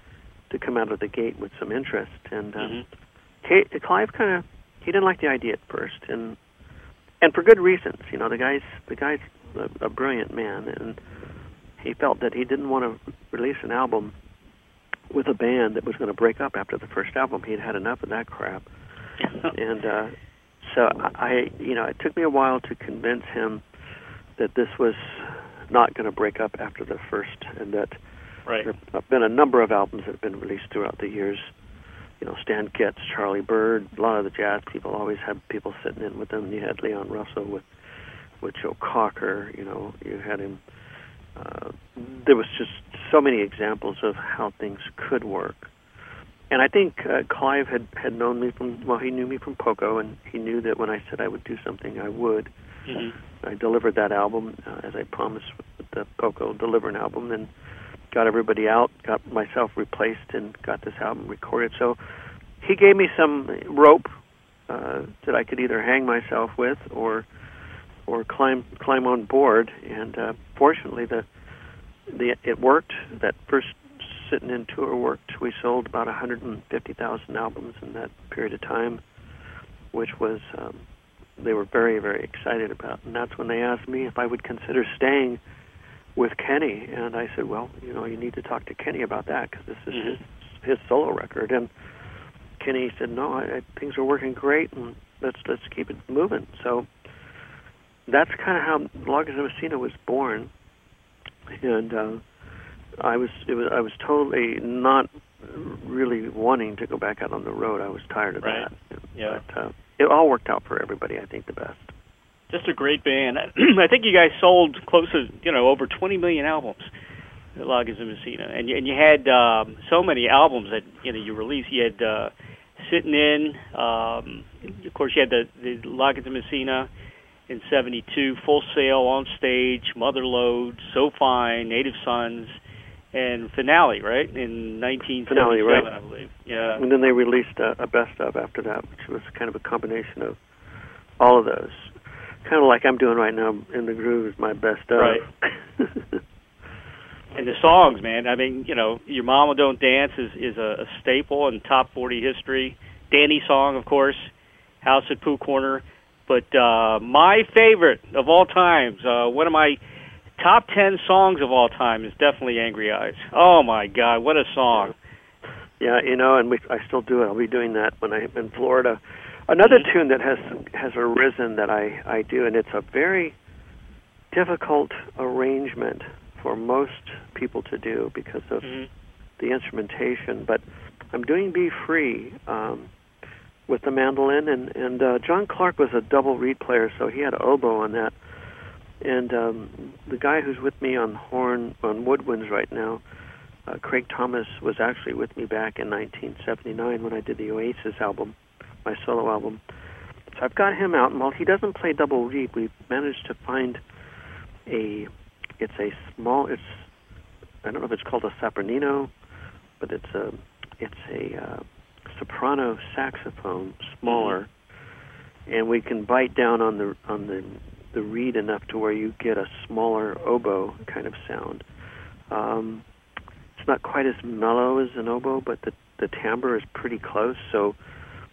to come out of the gate with some interest. And uh, mm-hmm. Kay, Clive kind of he didn't like the idea at first, and and for good reasons. You know, the guy's the guy's a, a brilliant man, and he felt that he didn't want to release an album with a band that was going to break up after the first album. He'd had enough of that crap, and uh, so I, you know, it took me a while to convince him that this was not going to break up after the first, and that right. there have been a number of albums that have been released throughout the years. You know, Stan Getz, Charlie Bird, a lot of the jazz people always had people sitting in with them. You had Leon Russell with with Joe Cocker. You know, you had him. Uh, there was just so many examples of how things could work. And I think uh, Clive had, had known me from, well, he knew me from Poco, and he knew that when I said I would do something, I would. Mm-hmm. I delivered that album, uh, as I promised with the Poco, deliver an album, and got everybody out, got myself replaced, and got this album recorded. So he gave me some rope uh, that I could either hang myself with or or climb climb on board, and uh, fortunately the the it worked. That first sitting in tour worked. We sold about one hundred fifty thousand albums in that period of time, which was um, they were very, very excited about. And that's when they asked me if I would consider staying with Kenny, and I said, well, you know, you need to talk to Kenny about that, because this is mm-hmm. his his solo record. And Kenny said, no, I, I, things are working great, and let's let's keep it moving. So that's kind of how Loggins and Messina was born, and uh, I was it was I was totally not really wanting to go back out on the road. I was tired of right. that. Yeah, but uh, it all worked out for everybody. I think the best. Just a great band. I think you guys sold close to you know over twenty million albums, Loggins and Messina, and you, and you had um, so many albums that you know you released. You had uh, Sitting In, um, of course, you had the, the Loggins and Messina in seventy-two, Full Sail, On Stage, Mother Lode, So Fine, Native Sons, and Finale, right, in nineteen seventy-seven, Finale, right. I believe. Yeah. And then they released a, a best of after that, which was kind of a combination of all of those. Kind of like I'm doing right now in the Groove is my best of. Right. And the songs, man. I mean, you know, Your Mama Don't Dance is, is a, a staple in top forty history. Danny Song, of course. House at Pooh Corner. But uh, my favorite of all times, uh, one of my top ten songs of all time is definitely Angry Eyes. Oh, my God, what a song. Yeah, you know, and we, I still do it. I'll be doing that when I'm in Florida. Another mm-hmm. tune that has has arisen that I, I do, and it's a very difficult arrangement for most people to do because of mm-hmm. the instrumentation, but I'm doing Be Free um, with the mandolin, and, and uh, John Clark was a double reed player, so he had oboe on that. And um, the guy who's with me on horn, on woodwinds right now, uh, Craig Thomas, was actually with me back in nineteen seventy-nine when I did the Oasis album, my solo album. So I've got him out, and while he doesn't play double reed, we've managed to find a, it's a small, it's, I don't know if it's called a sopranino, but it's a, it's a uh, soprano saxophone, smaller, mm-hmm. and we can bite down on the on the the reed enough to where you get a smaller oboe kind of sound. Um, it's not quite as mellow as an oboe, but the the timbre is pretty close. So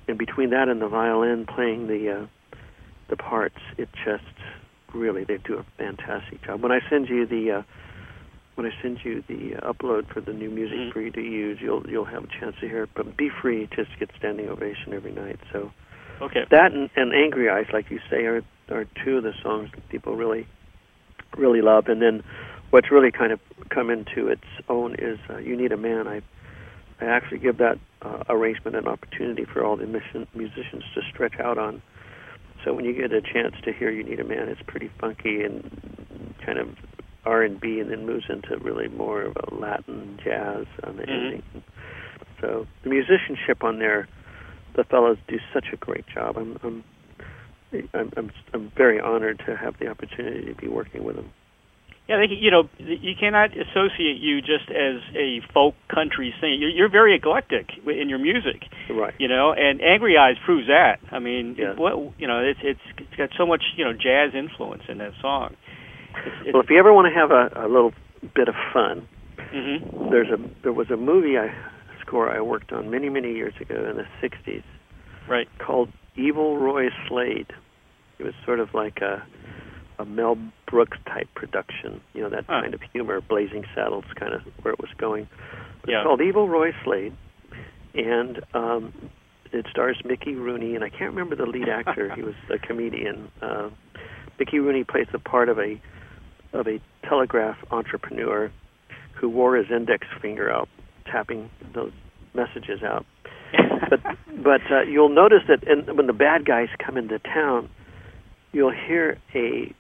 and between that and the violin playing the uh, the parts, it just really they do a fantastic job. When I send you the uh, when I send you the uh, upload for the new music mm-hmm. for you to use, you'll you'll have a chance to hear it. But Be Free just gets standing ovation every night. So okay, that and, and Angry Eyes, like you say, are are two of the songs that people really really love. And then what's really kind of come into its own is uh, You Need a Man. I I actually give that uh, arrangement an opportunity for all the mission, musicians to stretch out on. So when you get a chance to hear You Need a Man, it's pretty funky and kind of R and B, and then moves into really more of a Latin jazz on the mm-hmm. ending. So the musicianship on there, the fellows do such a great job. I'm I'm I'm I'm, I'm very honored to have the opportunity to be working with them. Yeah, they, you know, you cannot associate you just as a folk country singer. You're, you're very eclectic in your music, right? You know, and Angry Eyes proves that. I mean, yeah. what you know, it's it's it's got so much you know jazz influence in that song. It's, it's, well, if you ever want to have a, a little bit of fun, mm-hmm. there's a there was a movie I score I worked on many many years ago in the sixties, right? Called Evil Roy Slade. It was sort of like a a Mel Brooks type production, you know, that huh. kind of humor, Blazing Saddles kind of where it was going. It's yeah. called Evil Roy Slade, and um, it stars Mickey Rooney, and I can't remember the lead actor. He was a comedian. Uh, Mickey Rooney plays the part of a of a telegraph entrepreneur who wore his index finger out, tapping those messages out. but but uh, you'll notice that in, when the bad guys come into town, you'll hear a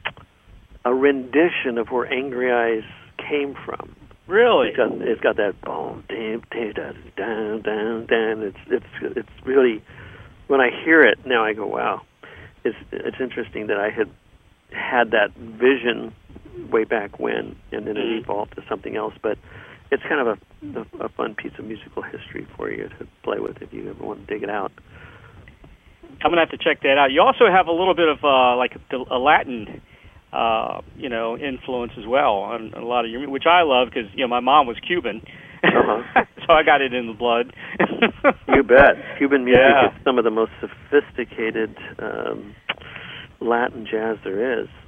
a rendition of where Angry Eyes came from. Really? It's got, it's got that boom, dam, down, down, down, down. It's it's it's really, when I hear it now, I go, wow. It's it's interesting that I had had that vision way back when, and then it evolved to something else. But it's kind of a, a, a fun piece of musical history for you to play with if you ever want to dig it out. I'm gonna have to check that out. You also have a little bit of uh, like a Latin, uh, you know, influence as well on a lot of your, which I love because you know my mom was Cuban, uh-huh. so I got it in the blood. You bet. Cuban music yeah. is some of the most sophisticated um, Latin jazz there is.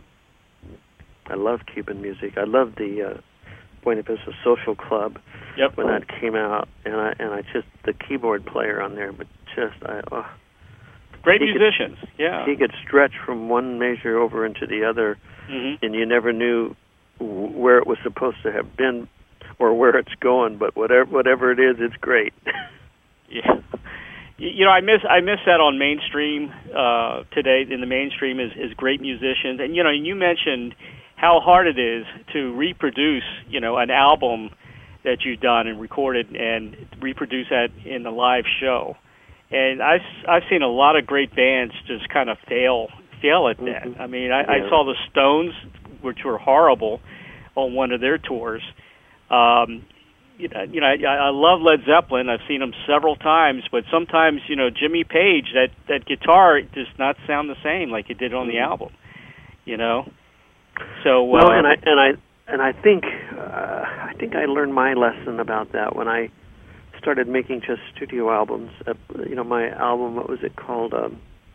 I love Cuban music. I love the uh, Buena Vista Social Club yep. when that came out, and I and I just the keyboard player on there, but just I. Oh, Great he musicians, could, yeah. He could stretch from one measure over into the other, mm-hmm. and you never knew where it was supposed to have been or where it's going. But whatever whatever it is, it's great. Yeah, you know, I miss I miss that on mainstream uh, today. In the mainstream is is great musicians, and you know, you mentioned how hard it is to reproduce, you know, an album that you've done and recorded and reproduce that in a live show. And I've, I've seen a lot of great bands just kind of fail fail at that. Mm-hmm. I mean, I, yeah. I saw the Stones, which were horrible, on one of their tours. Um, you know, you know I, I love Led Zeppelin. I've seen them several times, but sometimes, you know, Jimmy Page, that, that guitar does not sound the same like it did on the album. You know, so uh, well, and I and I and I think uh, I think I learned my lesson about that when I started making just studio albums. Uh, you know, my album, what was it called? Um,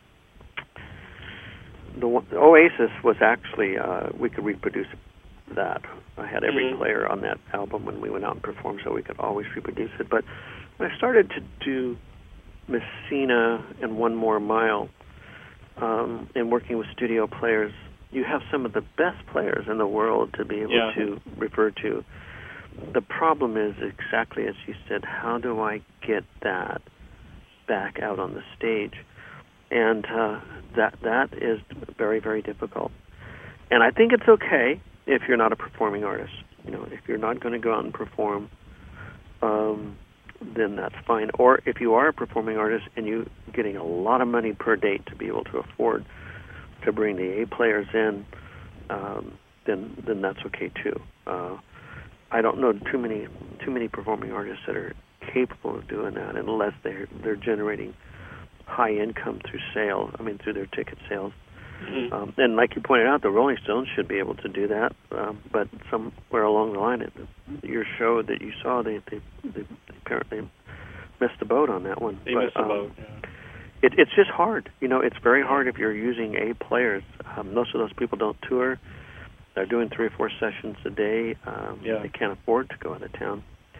the, one, the Oasis was actually, uh, we could reproduce that. I had every mm-hmm. player on that album when we went out and performed, so we could always reproduce it. But when I started to do Messina and One More Mile, um, and working with studio players, you have some of the best players in the world to be able yeah. to refer to. The problem is exactly as you said, how do I get that back out on the stage? And uh, that that is very, very difficult. And I think it's okay if you're not a performing artist. You know, if you're not going to go out and perform, um, then that's fine. Or if you are a performing artist and you're getting a lot of money per date to be able to afford to bring the A players in, um, then then that's okay too. Uh, I don't know too many too many performing artists that are capable of doing that unless they're they're generating high income through sales. I mean, through their ticket sales. Mm-hmm. Um, and like you pointed out, the Rolling Stones should be able to do that. Um, but somewhere along the line, it, your show that you saw, they they, they apparently missed the boat on that one. They but, missed the um, boat. Yeah. it, it's just hard. You know, it's very hard if you're using A players. Um, most of those people don't tour. They're doing three or four sessions a day. Um, yeah. They can't afford to go out of town.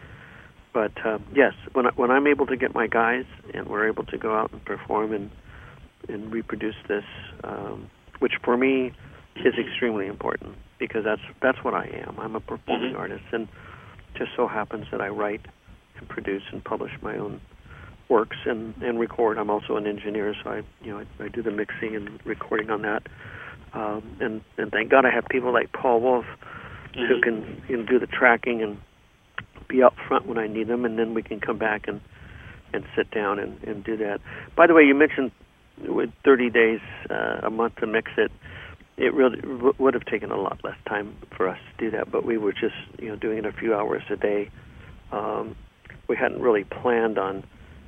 But uh, yes, when I, when I'm able to get my guys and we're able to go out and perform and and reproduce this, um, which for me is extremely important because that's that's what I am. I'm a performing mm-hmm. artist, and just so happens that I write and produce and publish my own works and, and record. I'm also an engineer, so I you know I, I do the mixing and recording on that. Um, and and thank God I have people like Paul Wolf mm-hmm. who can you know, do the tracking and be up front when I need them, and then we can come back and and sit down and, and do that. By the way, you mentioned with thirty days, uh, a month to mix it. It really w- would have taken a lot less time for us to do that, but we were just you know doing it a few hours a day. Um, we hadn't really planned on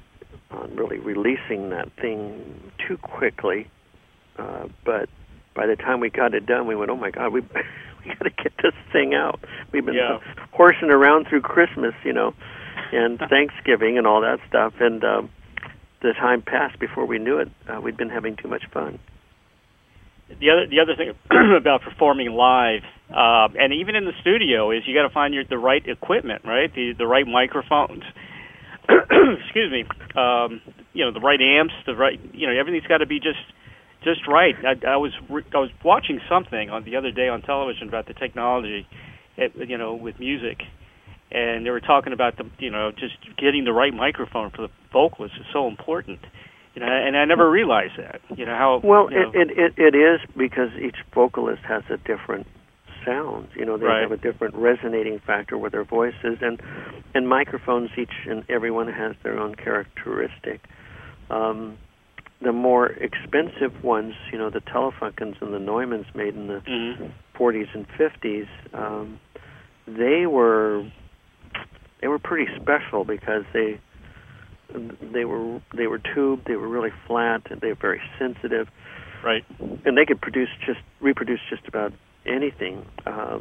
on really releasing that thing too quickly, uh, but by the time we got it done, we went, oh my God, we we got to get this thing out. We've been yeah. uh, horsing around through Christmas, you know, and Thanksgiving and all that stuff, and um, the time passed before we knew it. Uh, we'd been having too much fun. The other the other thing about performing live, uh, and even in the studio, is you got to find your the right equipment, right? The the right microphones. Excuse me. Um, you know, the right amps, the right. You know, everything's got to be just just right. I, I was re- I was watching something on the other day on television about the technology, it, you know, with music, and they were talking about the you know just getting the right microphone for the vocalist is so important. You know, and I never realized that. You know how well you know, it, it it is because each vocalist has a different sound. You know, they right. have a different resonating factor with their voices, and and microphones. Each and everyone has their own characteristic. Um, the more expensive ones, you know, the Telefunkens and the Neumanns made in the mm-hmm. forties and fifties, um, they were they were pretty special because they. They were they were tubed. They were really flat, and they were very sensitive. Right. And they could produce just reproduce just about anything. Uh,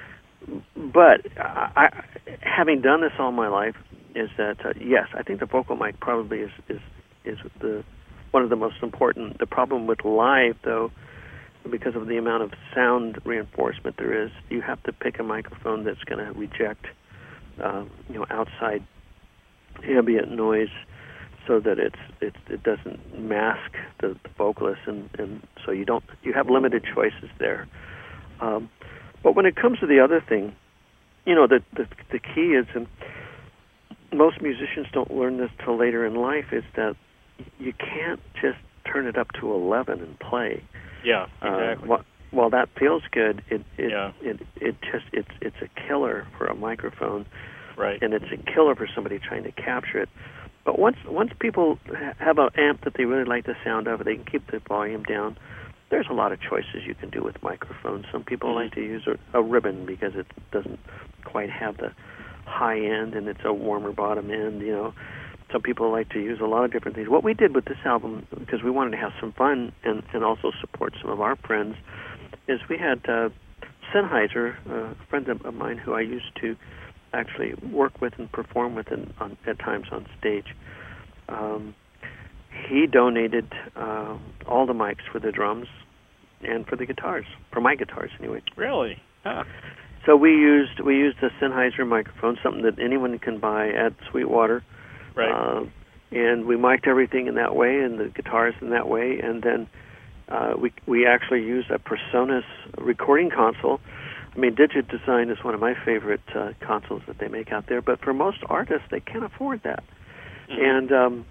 but I, I, having done this all my life, is that uh, yes, I think the vocal mic probably is is is the one of the most important. The problem with live, though, because of the amount of sound reinforcement there is, you have to pick a microphone that's going to reject uh, you know outside ambient noise, so that it's it it doesn't mask the, the vocalist, and, and so you don't you have limited choices there. Um, but when it comes to the other thing, you know, the the, the key is, and most musicians don't learn this till later in life, is that you can't just turn it up to eleven and play. Yeah, exactly. Uh, wh- while that feels good, it it, yeah. it it just it's it's a killer for a microphone. Right. And it's a killer for somebody trying to capture it. But once once people ha- have an amp that they really like the sound of, they can keep the volume down. There's a lot of choices you can do with microphones. Some people mm-hmm. like to use a, a ribbon because it doesn't quite have the high end, and it's a warmer bottom end, you know. Some people like to use a lot of different things. What we did with this album, because we wanted to have some fun and, and also support some of our friends, is we had uh, Sennheiser, a friend of mine who I used to actually work with and perform with in, on, at times on stage. Um, he donated uh, all the mics for the drums and for the guitars, for my guitars anyway. Really? Huh. So we used we used the Sennheiser microphone, something that anyone can buy at Sweetwater. Right. Uh, and we mic'd everything in that way, and the guitars in that way, and then uh, we we actually used a PreSonus recording console. I mean, Digit Design is one of my favorite uh, consoles that they make out there, but for most artists, they can't afford that. Mm-hmm. And um,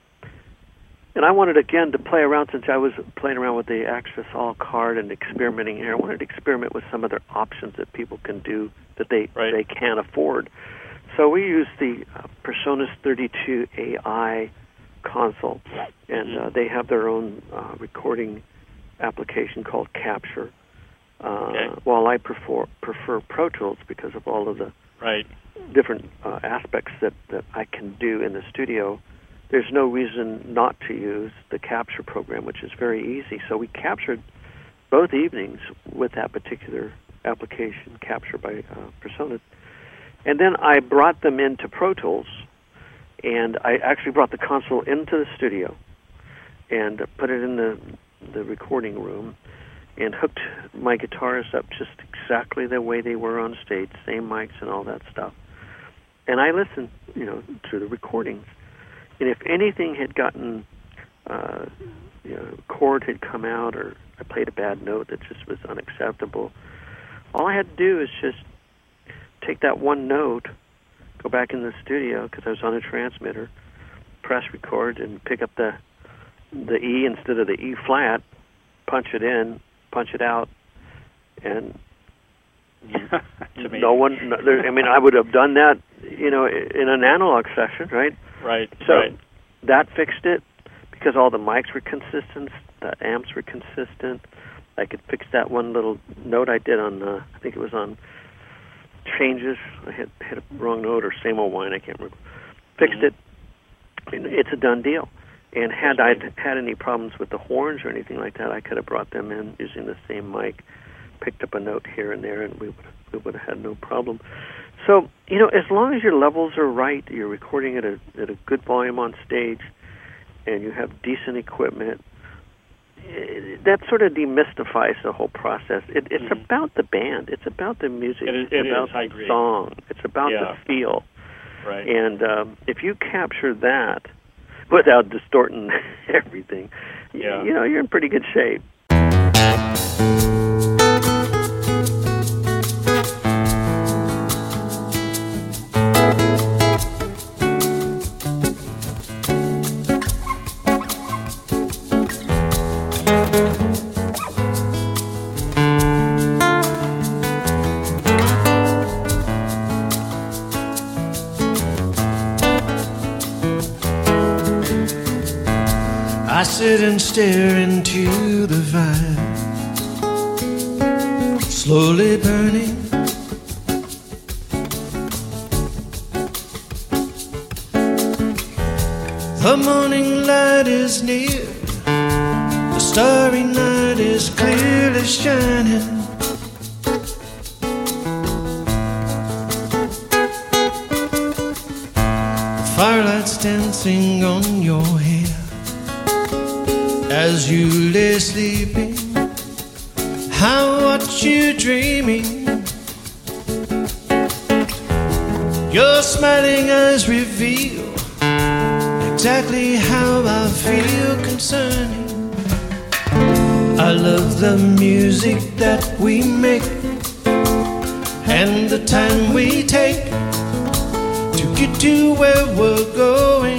and I wanted, again, to play around, since I was playing around with the Axis All card and experimenting here. I wanted to experiment with some other options that people can do that they, right. they can't afford. So we used the uh, PreSonus thirty-two A I console, and mm-hmm. uh, they have their own uh, recording application called Capture. Uh, okay. While I prefer prefer Pro Tools because of all of the right. different uh, aspects that, that I can do in the studio, there's no reason not to use the Capture program, which is very easy. So we captured both evenings with that particular application, Capture by uh, PreSonus. And then I brought them into Pro Tools, and I actually brought the console into the studio. and uh, put it in the the recording room, and hooked my guitars up just exactly the way they were on stage, same mics and all that stuff. And I listened, you know, to the recordings. And if anything had gotten, uh, you know, chord had come out, or I played a bad note that just was unacceptable, all I had to do is just take that one note, go back in the studio, because I was on a transmitter, press record, and pick up the the E instead of the E flat, punch it in, punch it out, and no one, no, there, I mean, I would have done that, you know, in an analog session, right? Right. So right. that fixed it, because all the mics were consistent, the amps were consistent. I could fix that one little note I did on, uh, I think it was on Changes. I hit, hit a wrong note, or Same Old Wine, I can't remember. Fixed mm-hmm. it. And it's a done deal. And had I had any problems with the horns or anything like that, I could have brought them in using the same mic, picked up a note here and there, and we would we would have had no problem. So, you know, as long as your levels are right, you're recording at a at a good volume on stage, and you have decent equipment, that sort of demystifies the whole process. It, it's mm-hmm. about the band. It's about the music. It is, it's it about is. I the agree. song. It's about yeah. the feel. Right. And um, if you capture that without distorting everything, yeah. you, you know, you're in pretty good shape. I sit and stare into the fire, slowly burning. The morning light is near, the starry night is clearly shining. The firelight's dancing on your hair as you lay sleeping. How what you dreaming? Your smiling eyes reveal exactly how I feel concerning. I love the music that we make and the time we take to get to where we're going.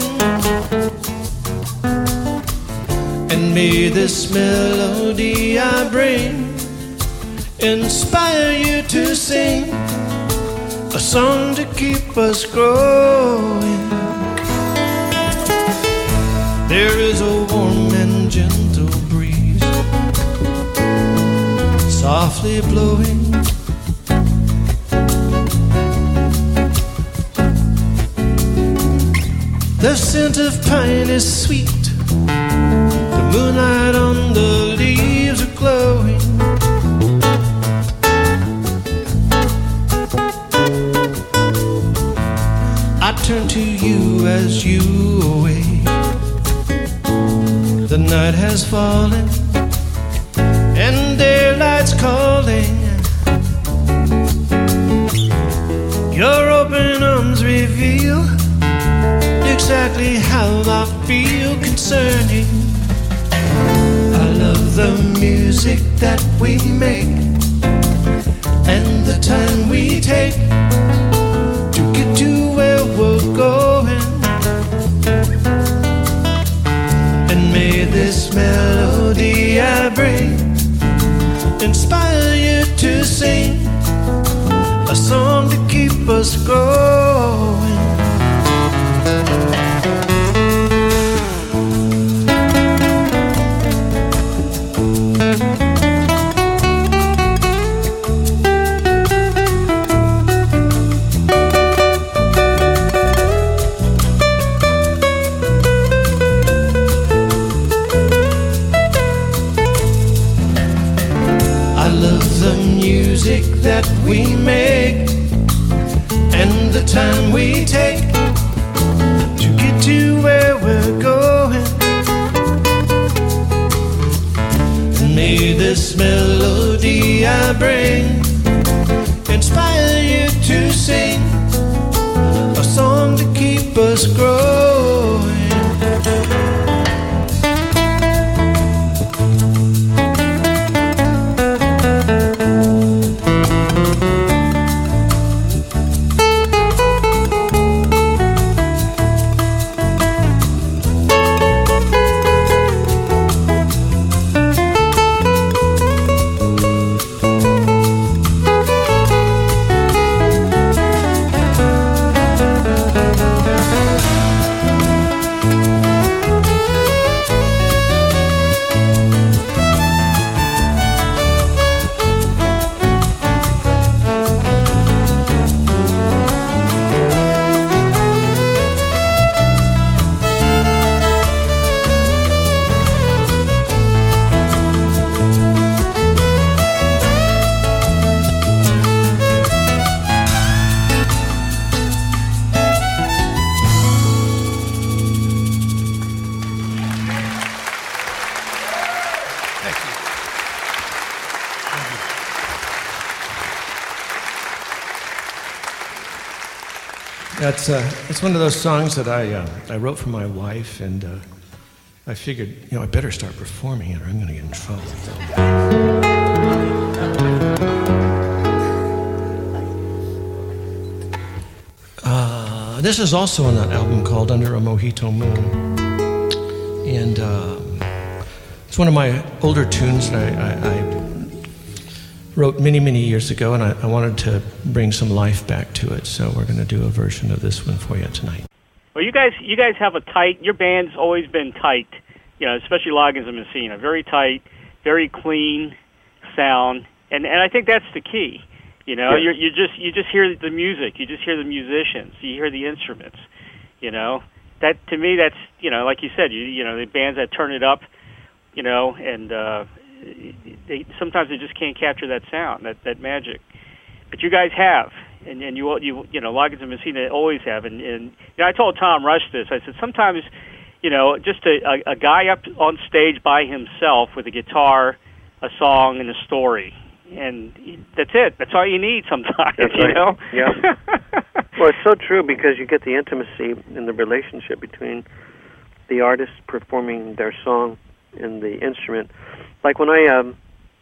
And may this melody I bring inspire you to sing a song to keep us growing. There is a warm and gentle breeze softly blowing. The scent of pine is sweet, the moonlight on the leaves are glowing. I turn to you as you awake. The night has fallen and daylight's calling. Your open arms reveal exactly how I feel concerning. I love the music that we make and the time we take to get to where we're going. And may this melody I bring inspire you to sing a song to keep us going. That we make and the time we take to get to where we're going. I bring inspire you to sing a song to keep us growing. That's uh, it's one of those songs that I uh, I wrote for my wife, and uh, I figured, you know, I better start performing it, or I'm going to get in trouble. Uh, this is also on that album called Under a Mojito Moon, and uh, it's one of my older tunes that I, I, I wrote many, many years ago, and I, I wanted to bring some life back to it, so we're going to do a version of this one for you tonight. Well, you guys you guys have a tight, your band's always been tight, you know, especially Loggins and Messina, very tight, very clean sound, and, and I think that's the key. You know, yeah. you're, you just you just hear the music, you just hear the musicians, you hear the instruments, you know. That, to me, that's, you know, like you said, you you know, the bands that turn it up, you know, and uh, they sometimes they just can't capture that sound, that, that magic. But you guys have, and, and you you you know, Loggins and Messina always have. And, and you know, I told Tom Rush this. I said sometimes, you know, just a, a, a guy up on stage by himself with a guitar, a song, and a story, and that's it. That's all you need sometimes. That's you right. know. Yeah. Well, it's so true, because you get the intimacy in the relationship between the artist performing their song and the instrument. Like when I, um,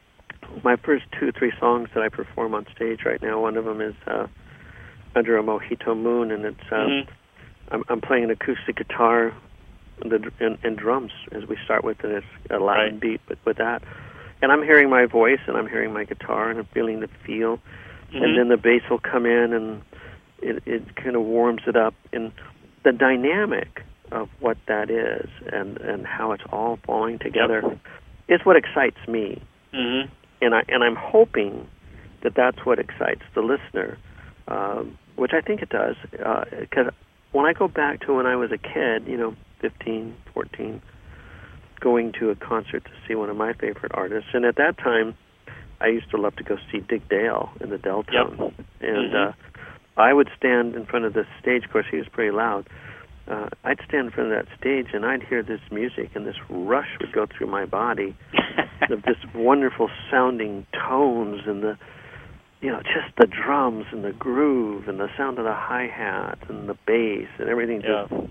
my first two or three songs that I perform on stage right now, one of them is uh, Under a Mojito Moon, and it's uh, Mm-hmm. I'm, I'm playing an acoustic guitar and, the, and, and drums as we start with, and it's a Latin Right. beat, but with that. And I'm hearing my voice, and I'm hearing my guitar, and I'm feeling the feel. Mm-hmm. And then the bass will come in, and it, it kind of warms it up. And the dynamic of what that is, and, and how it's all falling together, Yep. is what excites me. Mm-hmm. And I and I'm hoping that that's what excites the listener, um, which I think it does. Because uh, when I go back to when I was a kid, you know, fifteen, fourteen, going to a concert to see one of my favorite artists, and at that time, I used to love to go see Dick Dale in the Deltone, Yep. and Mhm. uh, I would stand in front of the stage. Of course, he was pretty loud. Uh, I'd stand in front of that stage, and I'd hear this music, and this rush would go through my body of this wonderful sounding tones, and the, you know, just the drums and the groove and the sound of the hi-hat and the bass and everything Yeah. just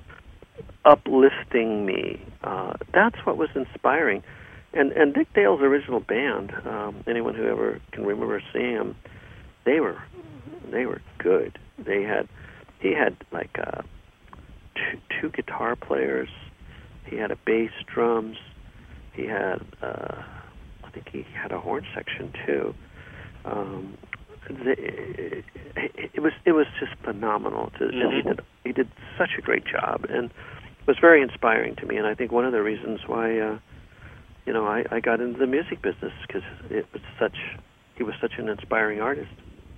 uplifting me. Uh, that's what was inspiring. And and Dick Dale's original band, um, anyone who ever can remember seeing them, they were they were good. They had he had like uh, two, two guitar players. He had a bass, drums. He had uh, I think he had a horn section too. Um, the, it, it was it was just phenomenal. To, Mm-hmm. and he did he did such a great job, and it was very inspiring to me. And I think one of the reasons why uh, you know I, I got into the music business, because it was such he was such an inspiring artist.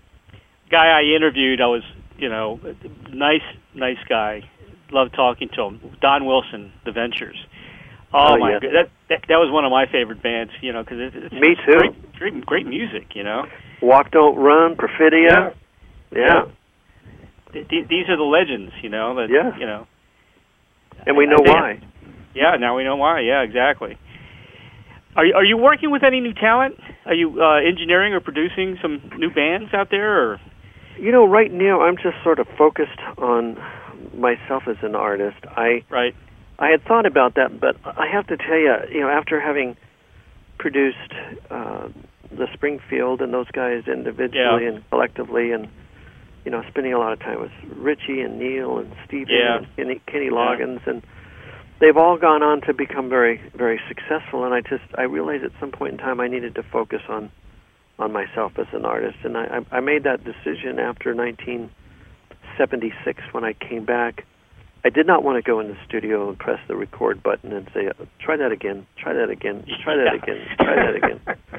Guy I interviewed, I was, you know, nice, nice guy. Loved talking to him. Don Wilson, The Ventures. Oh, Oh, my yes. God, that, that that was one of my favorite bands. You know, because it, it's Me it's too. Great, great, great music. You know. Walk, Don't Run, Perfidia. Yeah. Th- th- these are the legends. You know. That, Yeah. You know. And we I- know I think- why. Yeah. Now we know why. Yeah. Exactly. Are you, are you working with any new talent? Are you uh, engineering or producing some new bands out there? Or? You know, right now I'm just sort of focused on myself as an artist. I right. I had thought about that, but I have to tell you, you know, after having produced uh, the Springfield and those guys individually yeah. and collectively, and you know, spending a lot of time with Richie and Neil and Stephen yeah. and Kenny, Kenny Loggins, yeah. and they've all gone on to become very, very successful. And I just, I realized at some point in time I needed to focus on, on myself as an artist, and I, I made that decision after nineteen seventy-six when I came back. I did not want to go in the studio and press the record button and say, try that again, try that again, try that again, try that again.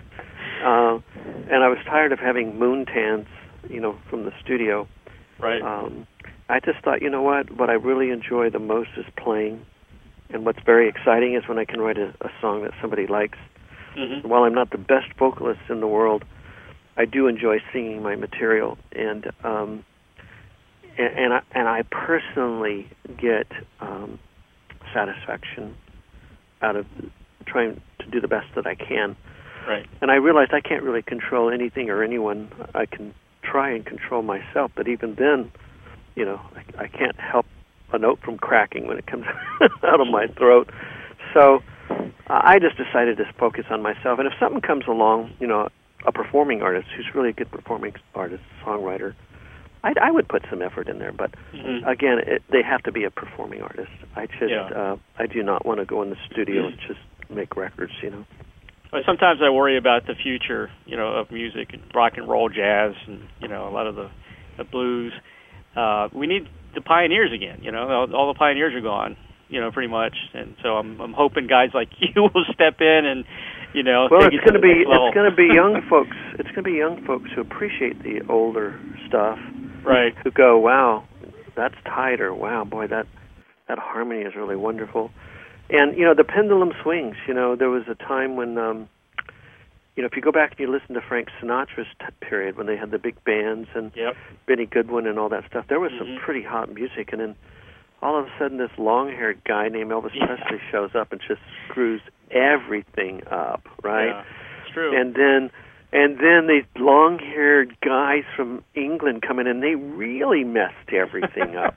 Uh, and I was tired of having moon tans, you know, from the studio. Right. Um, I just thought, you know what, what I really enjoy the most is playing. And what's very exciting is when I can write a, a song that somebody likes. Mm-hmm. While I'm not the best vocalist in the world, I do enjoy singing my material. And... Um, And, and I and I personally get um, satisfaction out of trying to do the best that I can. Right. And I realized I can't really control anything or anyone. I can try and control myself, but even then, you know, I, I can't help a note from cracking when it comes out of my throat. So uh, I just decided to focus on myself. And if something comes along, you know, a performing artist who's really a good performing artist, songwriter, I, I would put some effort in there, but mm-hmm. again, it, they have to be a performing artist. I just, yeah. uh, I do not want to go in the studio and just make records, you know. But sometimes I worry about the future, you know, of music and rock and roll, jazz, and you know, a lot of the, the blues. Uh, we need the pioneers again. You know, all, all the pioneers are gone, you know, pretty much. And so I'm, I'm hoping guys like you will step in and, you know, well, take it's it to going to the be next level. it's going to be young folks. It's going to be young folks who appreciate the older stuff. Right. Who go, wow, that's tight, or wow, boy, that that harmony is really wonderful. And, you know, the pendulum swings. You know, there was a time when, um, you know, if you go back and you listen to Frank Sinatra's t- period when they had the big bands and yep. Benny Goodwin and all that stuff, there was mm-hmm. some pretty hot music. And then all of a sudden this long-haired guy named Elvis yeah. Presley shows up and just screws everything up, right? Yeah, it's true. And then... And then these long-haired guys from England come in, and they really messed everything up.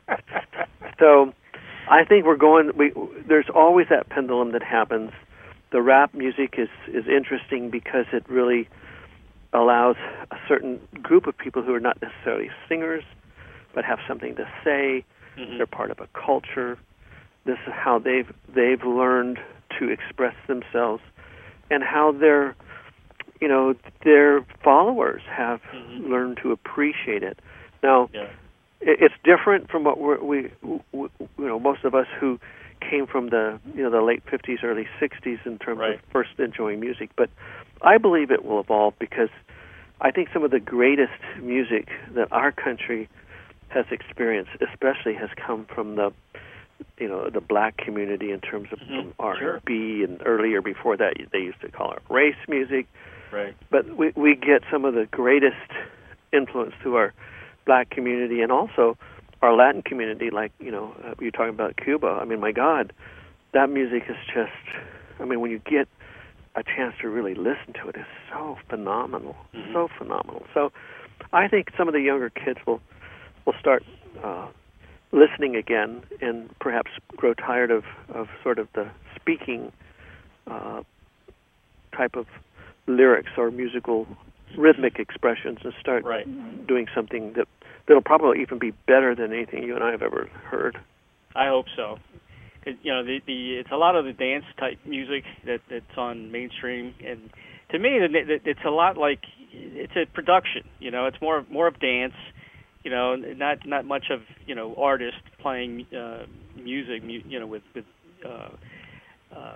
So I think we're going, we, there's always that pendulum that happens. The rap music is, is interesting because it really allows a certain group of people who are not necessarily singers, but have something to say. Mm-hmm. They're part of a culture. This is how they've, they've learned to express themselves, and how they're, you know, their followers have mm-hmm. learned to appreciate it. Now, yeah. it's different from what we're, we, we, you know, most of us who came from the, you know, the late fifties, early sixties in terms right. of first enjoying music. But I believe it will evolve, because I think some of the greatest music that our country has experienced, especially, has come from the, you know, the black community in terms of mm-hmm. R and B, sure. and earlier before that they used to call it race music. Right. But we we get some of the greatest influence through our black community, and also our Latin community. Like, you know, uh, you're talking about Cuba. I mean, my God, that music is just, I mean, when you get a chance to really listen to it, it's so phenomenal, mm-hmm. so phenomenal. So I think some of the younger kids will, will start uh, listening again, and perhaps grow tired of, of sort of the speaking uh, type of lyrics or musical rhythmic expressions, and start right. doing something that that'll probably even be better than anything you and I have ever heard. I hope so. It, you know, the, the it's a lot of the dance type music that that's on mainstream, and to me, it's a lot like, it's a production. You know, it's more more of dance. You know, not not much of, you know, artists playing uh, music. You know, with with. Uh, uh,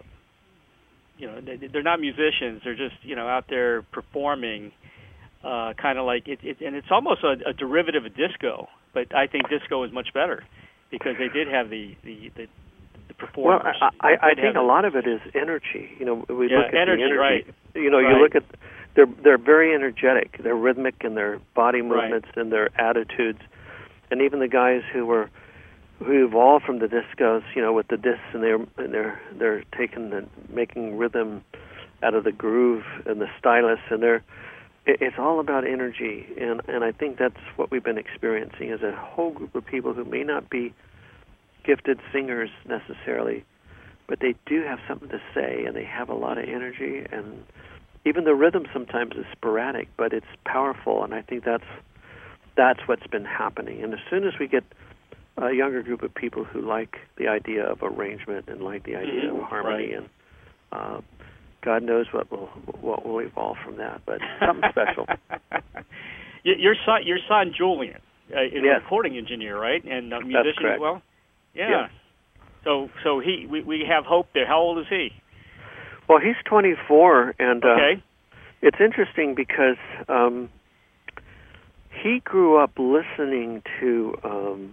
You know, they're not musicians. They're just, you know, out there performing, uh, kind of like it, it. And it's almost a, a derivative of disco. But I think disco is much better, because they did have the the, the, the performers. Well, I, I, I think a lot of it is energy. You know, we yeah, look at energy, the energy. Right. You know, right. you look at they're they're very energetic. They're rhythmic in their body movements right. and their attitudes, and even the guys who were. who evolved from the discos, you know, with the discs, and they're and they're they're taking and making rhythm out of the groove and the stylus, and they're it, it's all about energy, and and I think that's what we've been experiencing as a whole group of people who may not be gifted singers necessarily, but they do have something to say, and they have a lot of energy, and even the rhythm sometimes is sporadic, but it's powerful, and I think that's that's what's been happening. And as soon as we get a younger group of people who like the idea of arrangement and like the idea mm-hmm. of harmony, right. and uh, God knows what will what will evolve from that, but something special. Your son, your son Julian, uh, is yes. a recording engineer, right, and a musician as well. Yeah. Yes. So, so he, we, we have hope there. How old is he? Well, he's twenty-four, and okay. uh, it's interesting because um, he grew up listening to. Um,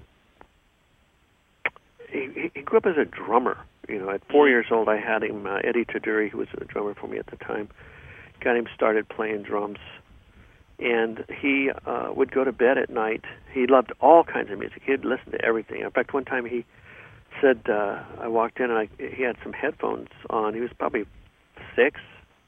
he, he grew up as a drummer. You know, at four mm-hmm. years old, I had him. Uh, Eddie Taduri, who was a drummer for me at the time, got him started playing drums, and he uh, would go to bed at night. He loved all kinds of music. He'd listen to everything. In fact, one time he said, uh, I walked in and I, he had some headphones on. He was probably six,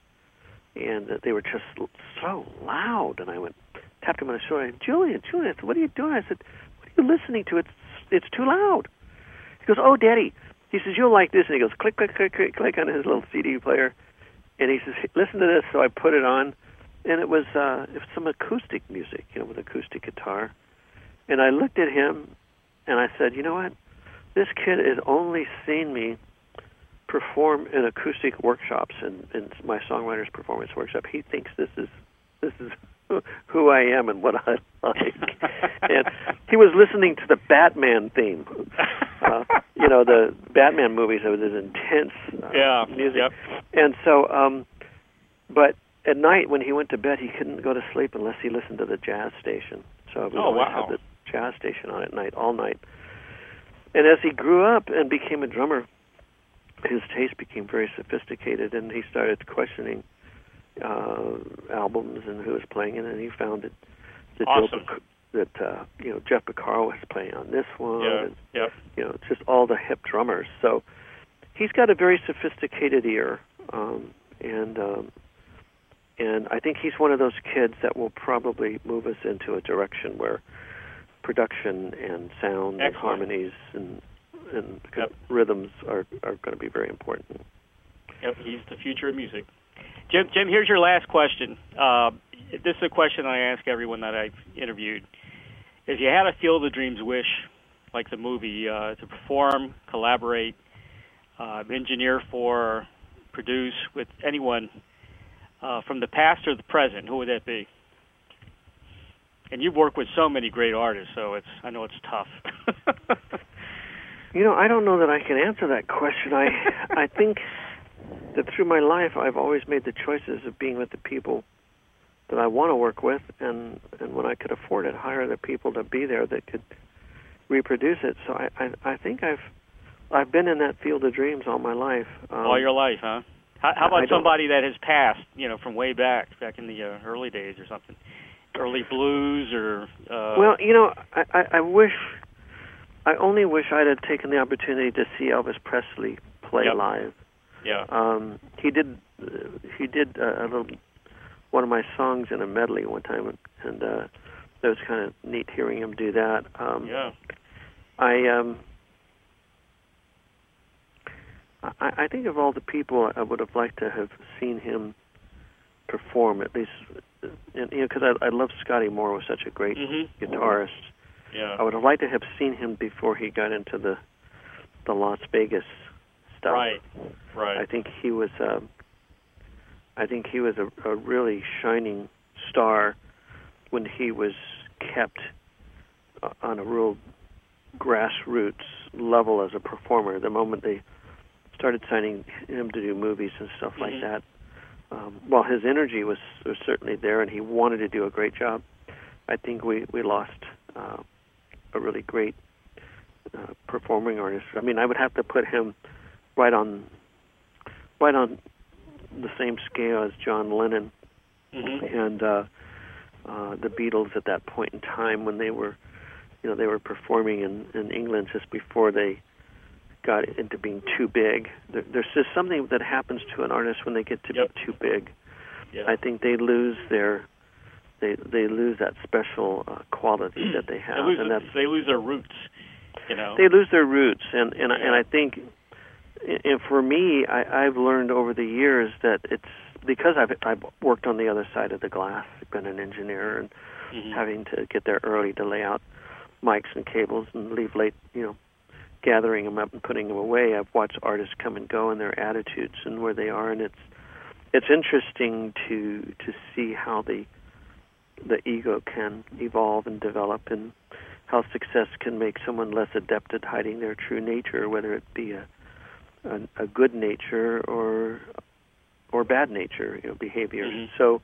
and they were just so loud. And I went, tapped him on the shoulder. Julian, Julian, I said, what are you doing? I said, what are you listening to? It's it's too loud. He goes, oh, Daddy. He says, you'll like this. And he goes, click, click, click, click, click on his little C D player. And he says, listen to this. So I put it on, and it was uh, it was some acoustic music, you know, with acoustic guitar. And I looked at him, and I said, you know what? This kid has only seen me perform in acoustic workshops and in, in my songwriters performance workshop. He thinks this is this is who I am and what I like. And he was listening to the Batman theme. Uh, you know, the Batman movies have this intense uh, yeah, music. Yep. And so, um, but at night when he went to bed, he couldn't go to sleep unless he listened to the jazz station. So we oh, always wow. had the jazz station on at night, all night. And as he grew up and became a drummer, his taste became very sophisticated, and he started questioning uh, albums and who was playing it, and he found that that, awesome. Joe, that uh, you know Jeff Beccaro was playing on this one, yeah. and Yep. you know just all the hip drummers. So he's got a very sophisticated ear, um, and um, and I think he's one of those kids that will probably move us into a direction where production and sound Excellent. and harmonies and and Yep. rhythms are, are going to be very important. Yep, he's the future of music. Jim, Jim, here's your last question. Uh, this is a question I ask everyone that I've interviewed. If you had a Field of Dreams wish, like the movie, uh, to perform, collaborate, uh, engineer for, produce with anyone uh, from the past or the present, who would that be? And you've worked with so many great artists, so it's I know it's tough. You know, I don't know that I can answer that question. I I think that through my life, I've always made the choices of being with the people that I want to work with, and, and when I could afford it, hire the people to be there that could reproduce it. So I, I, I think I've I've been in that field of dreams all my life. Um, all your life, huh? How, how about I don't- somebody that has passed, you know, from way back, back in the uh, early days or something? Early blues or... Uh, Well, you know, I, I, I wish... I only wish I'd have taken the opportunity to see Elvis Presley play Yep. live. yeah. Um, he did uh, he did uh, a little one of my songs in a medley one time, and, and uh, it was kind of neat hearing him do that. Um, yeah. I um, I, I think of all the people I would have liked to have seen him perform, at least, and, you know, because I, I love Scotty Moore, was such a great Mm-hmm. guitarist. Yeah. I would have liked to have seen him before he got into the the Las Vegas stuff. Right. Right. I think he was. Um, I think he was a, a really shining star when he was kept uh, on a real grassroots level as a performer. The moment they started signing him to do movies and stuff Mm-hmm. like that, um, while his energy was, was certainly there and he wanted to do a great job, I think we we lost. Uh, a really great uh, performing artist. I mean, I would have to put him right on, right on the same scale as John Lennon Mm-hmm. and uh, uh, the Beatles at that point in time when they were, you know, they were performing in, in England just before they got into being too big. There, there's just something that happens to an artist when they get to Yep. be too big. Yeah. I think they lose their they they lose that special uh, quality that they have, They lose, and that's they lose their roots, you know. they lose their roots. And and, I Yeah. and I think, and for me, I, I've learned over the years that it's because I've I've worked on the other side of the glass, been an engineer, and Mhm. having to get there early to lay out mics and cables and leave late, you know, gathering them up and putting them away. I've watched artists come and go and their attitudes and where they are, and it's it's interesting to to see how the the ego can evolve and develop, and how success can make someone less adept at hiding their true nature, whether it be a a, a good nature or or bad nature, you know, behavior. Mhm. So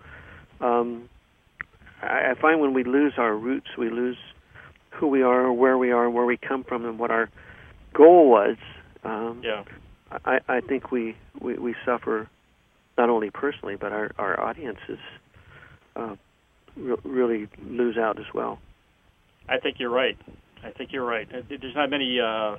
um, I, I find when we lose our roots, we lose who we are, where we are, where we come from, and what our goal was. Um, Yeah. I, I think we, we, we suffer not only personally, but our, our audiences uh, re- really lose out as well. I think you're right. I think you're right. Uh, There's not many uh,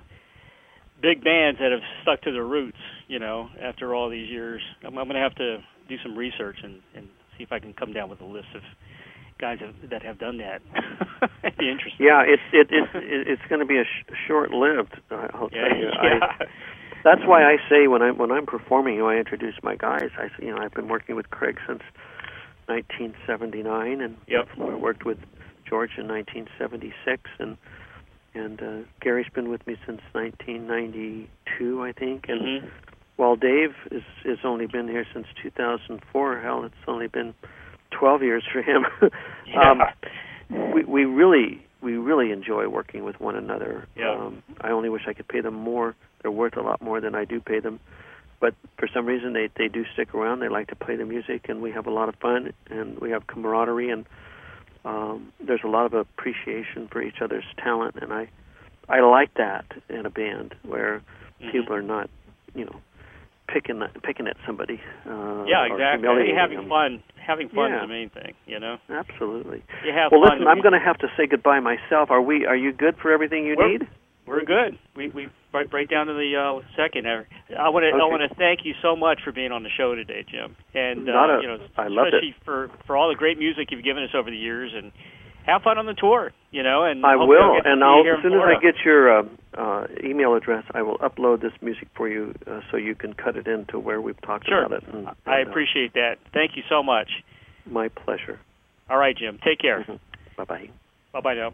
big bands that have stuck to their roots, you know, after all these years. I'm, I'm going to have to do some research and, and see if I can come down with a list of guys have, that have done that. It'd be interesting. Yeah, it's it, it, it it's going to be a sh- short-lived. I'll Yeah, tell you. yeah. I, that's why I say when I'm when I'm performing, you know, I introduce my guys. I say, you know, I've been working with Craig since nineteen seventy-nine, and Yep. I worked with George in nineteen seventy-six, and and uh, Gary's been with me since nineteen ninety-two, I think, and. Mhm. While Dave is has only been here since two thousand four, hell, it's only been twelve years for him. Yeah. um, we we really we really enjoy working with one another. Yeah. Um, I only wish I could pay them more. They're worth a lot more than I do pay them, but for some reason they they do stick around. They like to play the music, and we have a lot of fun, and we have camaraderie, and um, there's a lot of appreciation for each other's talent, and I I like that in a band where Mhm. people are not, you know, picking picking at somebody. Uh, Yeah, or exactly. humiliating Having them. fun. Having fun Yeah. is the main thing, you know. Absolutely. You have Well, fun. listen, to I'm be- going to have to say goodbye myself. Are we? Are you good for everything you We're- need? We're good. We we right, right down to the uh, second there. I want to I Okay. want to thank you so much for being on the show today, Jim. And uh, Not a- you know, I loved especially for for all the great music you've given us over the years, and have fun on the tour. You know, and I hopefully I'll will, get to and see I'll you here as in soon as I Florida. get your uh, uh, email address, I will upload this music for you uh, so you can cut it into where we've talked Sure. about it. And, I and, uh, appreciate that. Thank you so much. my pleasure. All right, Jim. Take care. Mhm. Bye bye. Bye-bye now.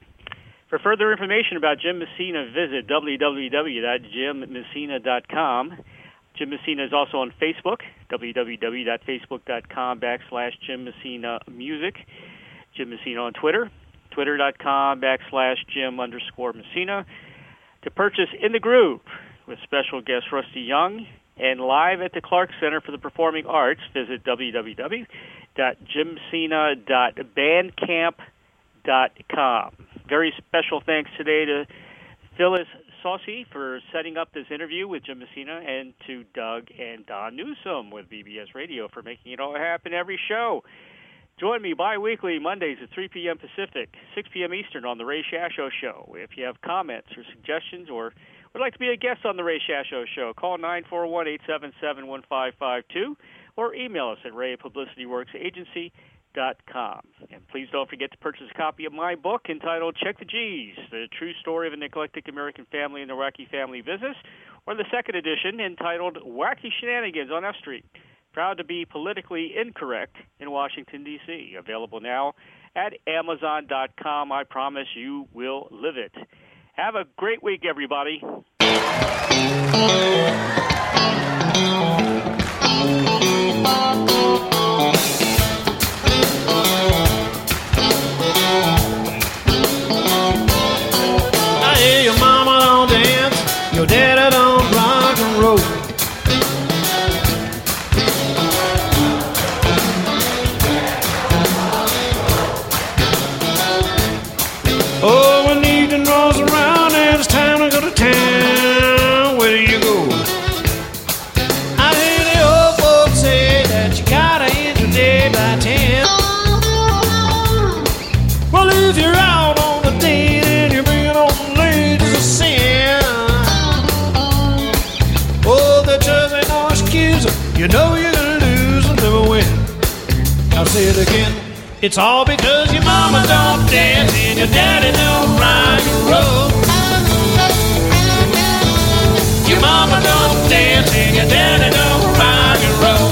For further information about Jim Messina, visit w w w dot jim messina dot com. Jim Messina is also on Facebook, w w w dot facebook dot com backslash Jim Messina Music. Jim Messina on Twitter, twitter dot com backslash Jim underscore Messina. To purchase In the Groove with special guest Rusty Young and live at the Clark Center for the Performing Arts, visit w w w dot jim messina dot bandcamp dot com. Very special thanks today to Phyllis Saucy for setting up this interview with Jim Messina, and to Doug and Don Newsom with B B S Radio for making it all happen every show. Join me bi-weekly Mondays at three p.m. Pacific, six p.m. Eastern on The Ray Shasho Show. If you have comments or suggestions or would like to be a guest on The Ray Shasho Show, call nine four one, eight seven seven, one five five two or email us at ray publicity works agency dot com. And please don't forget to purchase a copy of my book entitled Check the G's, The True Story of a Neglected American Family and the Wacky Family Business, or the second edition entitled Wacky Shenanigans on F Street. Proud to be politically incorrect in Washington, D C Available now at amazon dot com. I promise you will live it. Have a great week, everybody. I hear your mama don't dance, your daddy don't rock and roll. Oh, when evening rolls around and it's time to go to town, where do you go? I hear the old folks say that you gotta end your day by ten. Well, if you're out on a date and you're bringing on the ladies of sin, You know you're gonna lose and never win. I'll say it again. It's all because your mama don't dance and your daddy don't rock and roll. Your mama don't dance and your daddy don't rock and roll.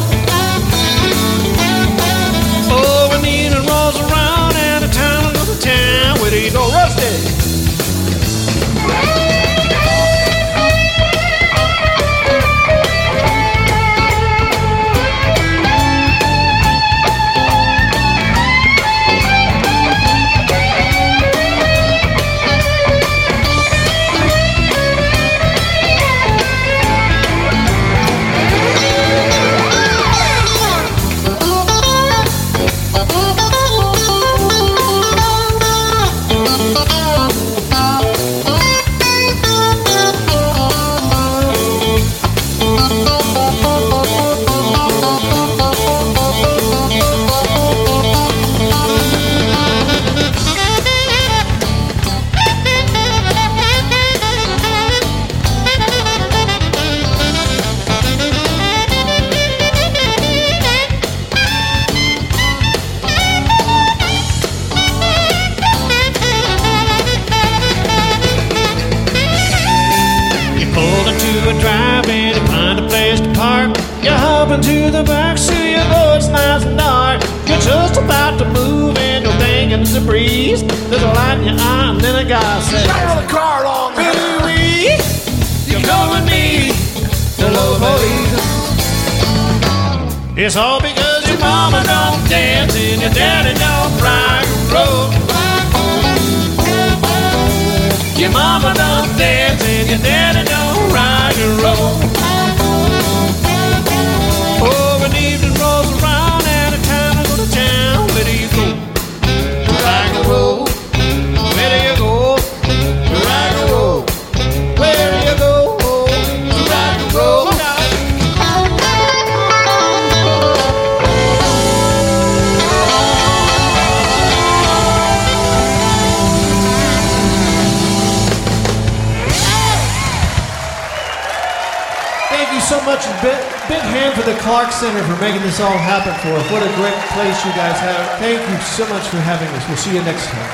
Oh, when the evening rolls around and the time to go to town, where do you go, Rusty? To the back, see you know it's nice and dark. You're just about to move and you're thinking it's a breeze. There's a light in your eye and then a guy says, "Drive the car along, Louie, you come with me to Low Police." It's all because your mama don't dance and your daddy don't rock and roll. Your mama don't dance and your daddy don't rock and roll. Oh, when the evening rolls around and it's time to go to town, where do you go? Rock and roll. Where do you go? Rock and roll. Where do you go? Rock and roll. Thank you so much. Big, big hand for the Clark Center for making this all happen for us. What a great place you guys have. Thank you so much for having us. We'll see you next time.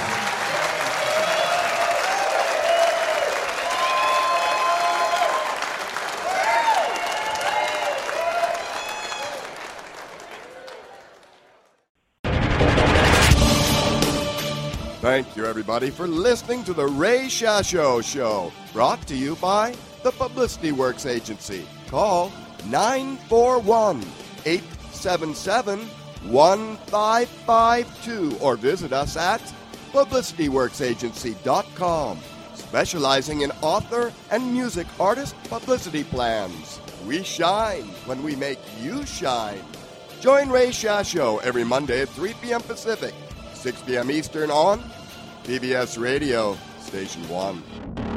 Thank you, everybody, for listening to the Ray Shasho Show, brought to you by the Publicity Works Agency. Call nine four one, eight seven seven, one five five two or visit us at publicity works agency dot com, specializing in author and music artist publicity plans. We shine when we make you shine. Join Ray Shasho every Monday at three p.m. Pacific, six p.m. Eastern on P B S Radio, Station one.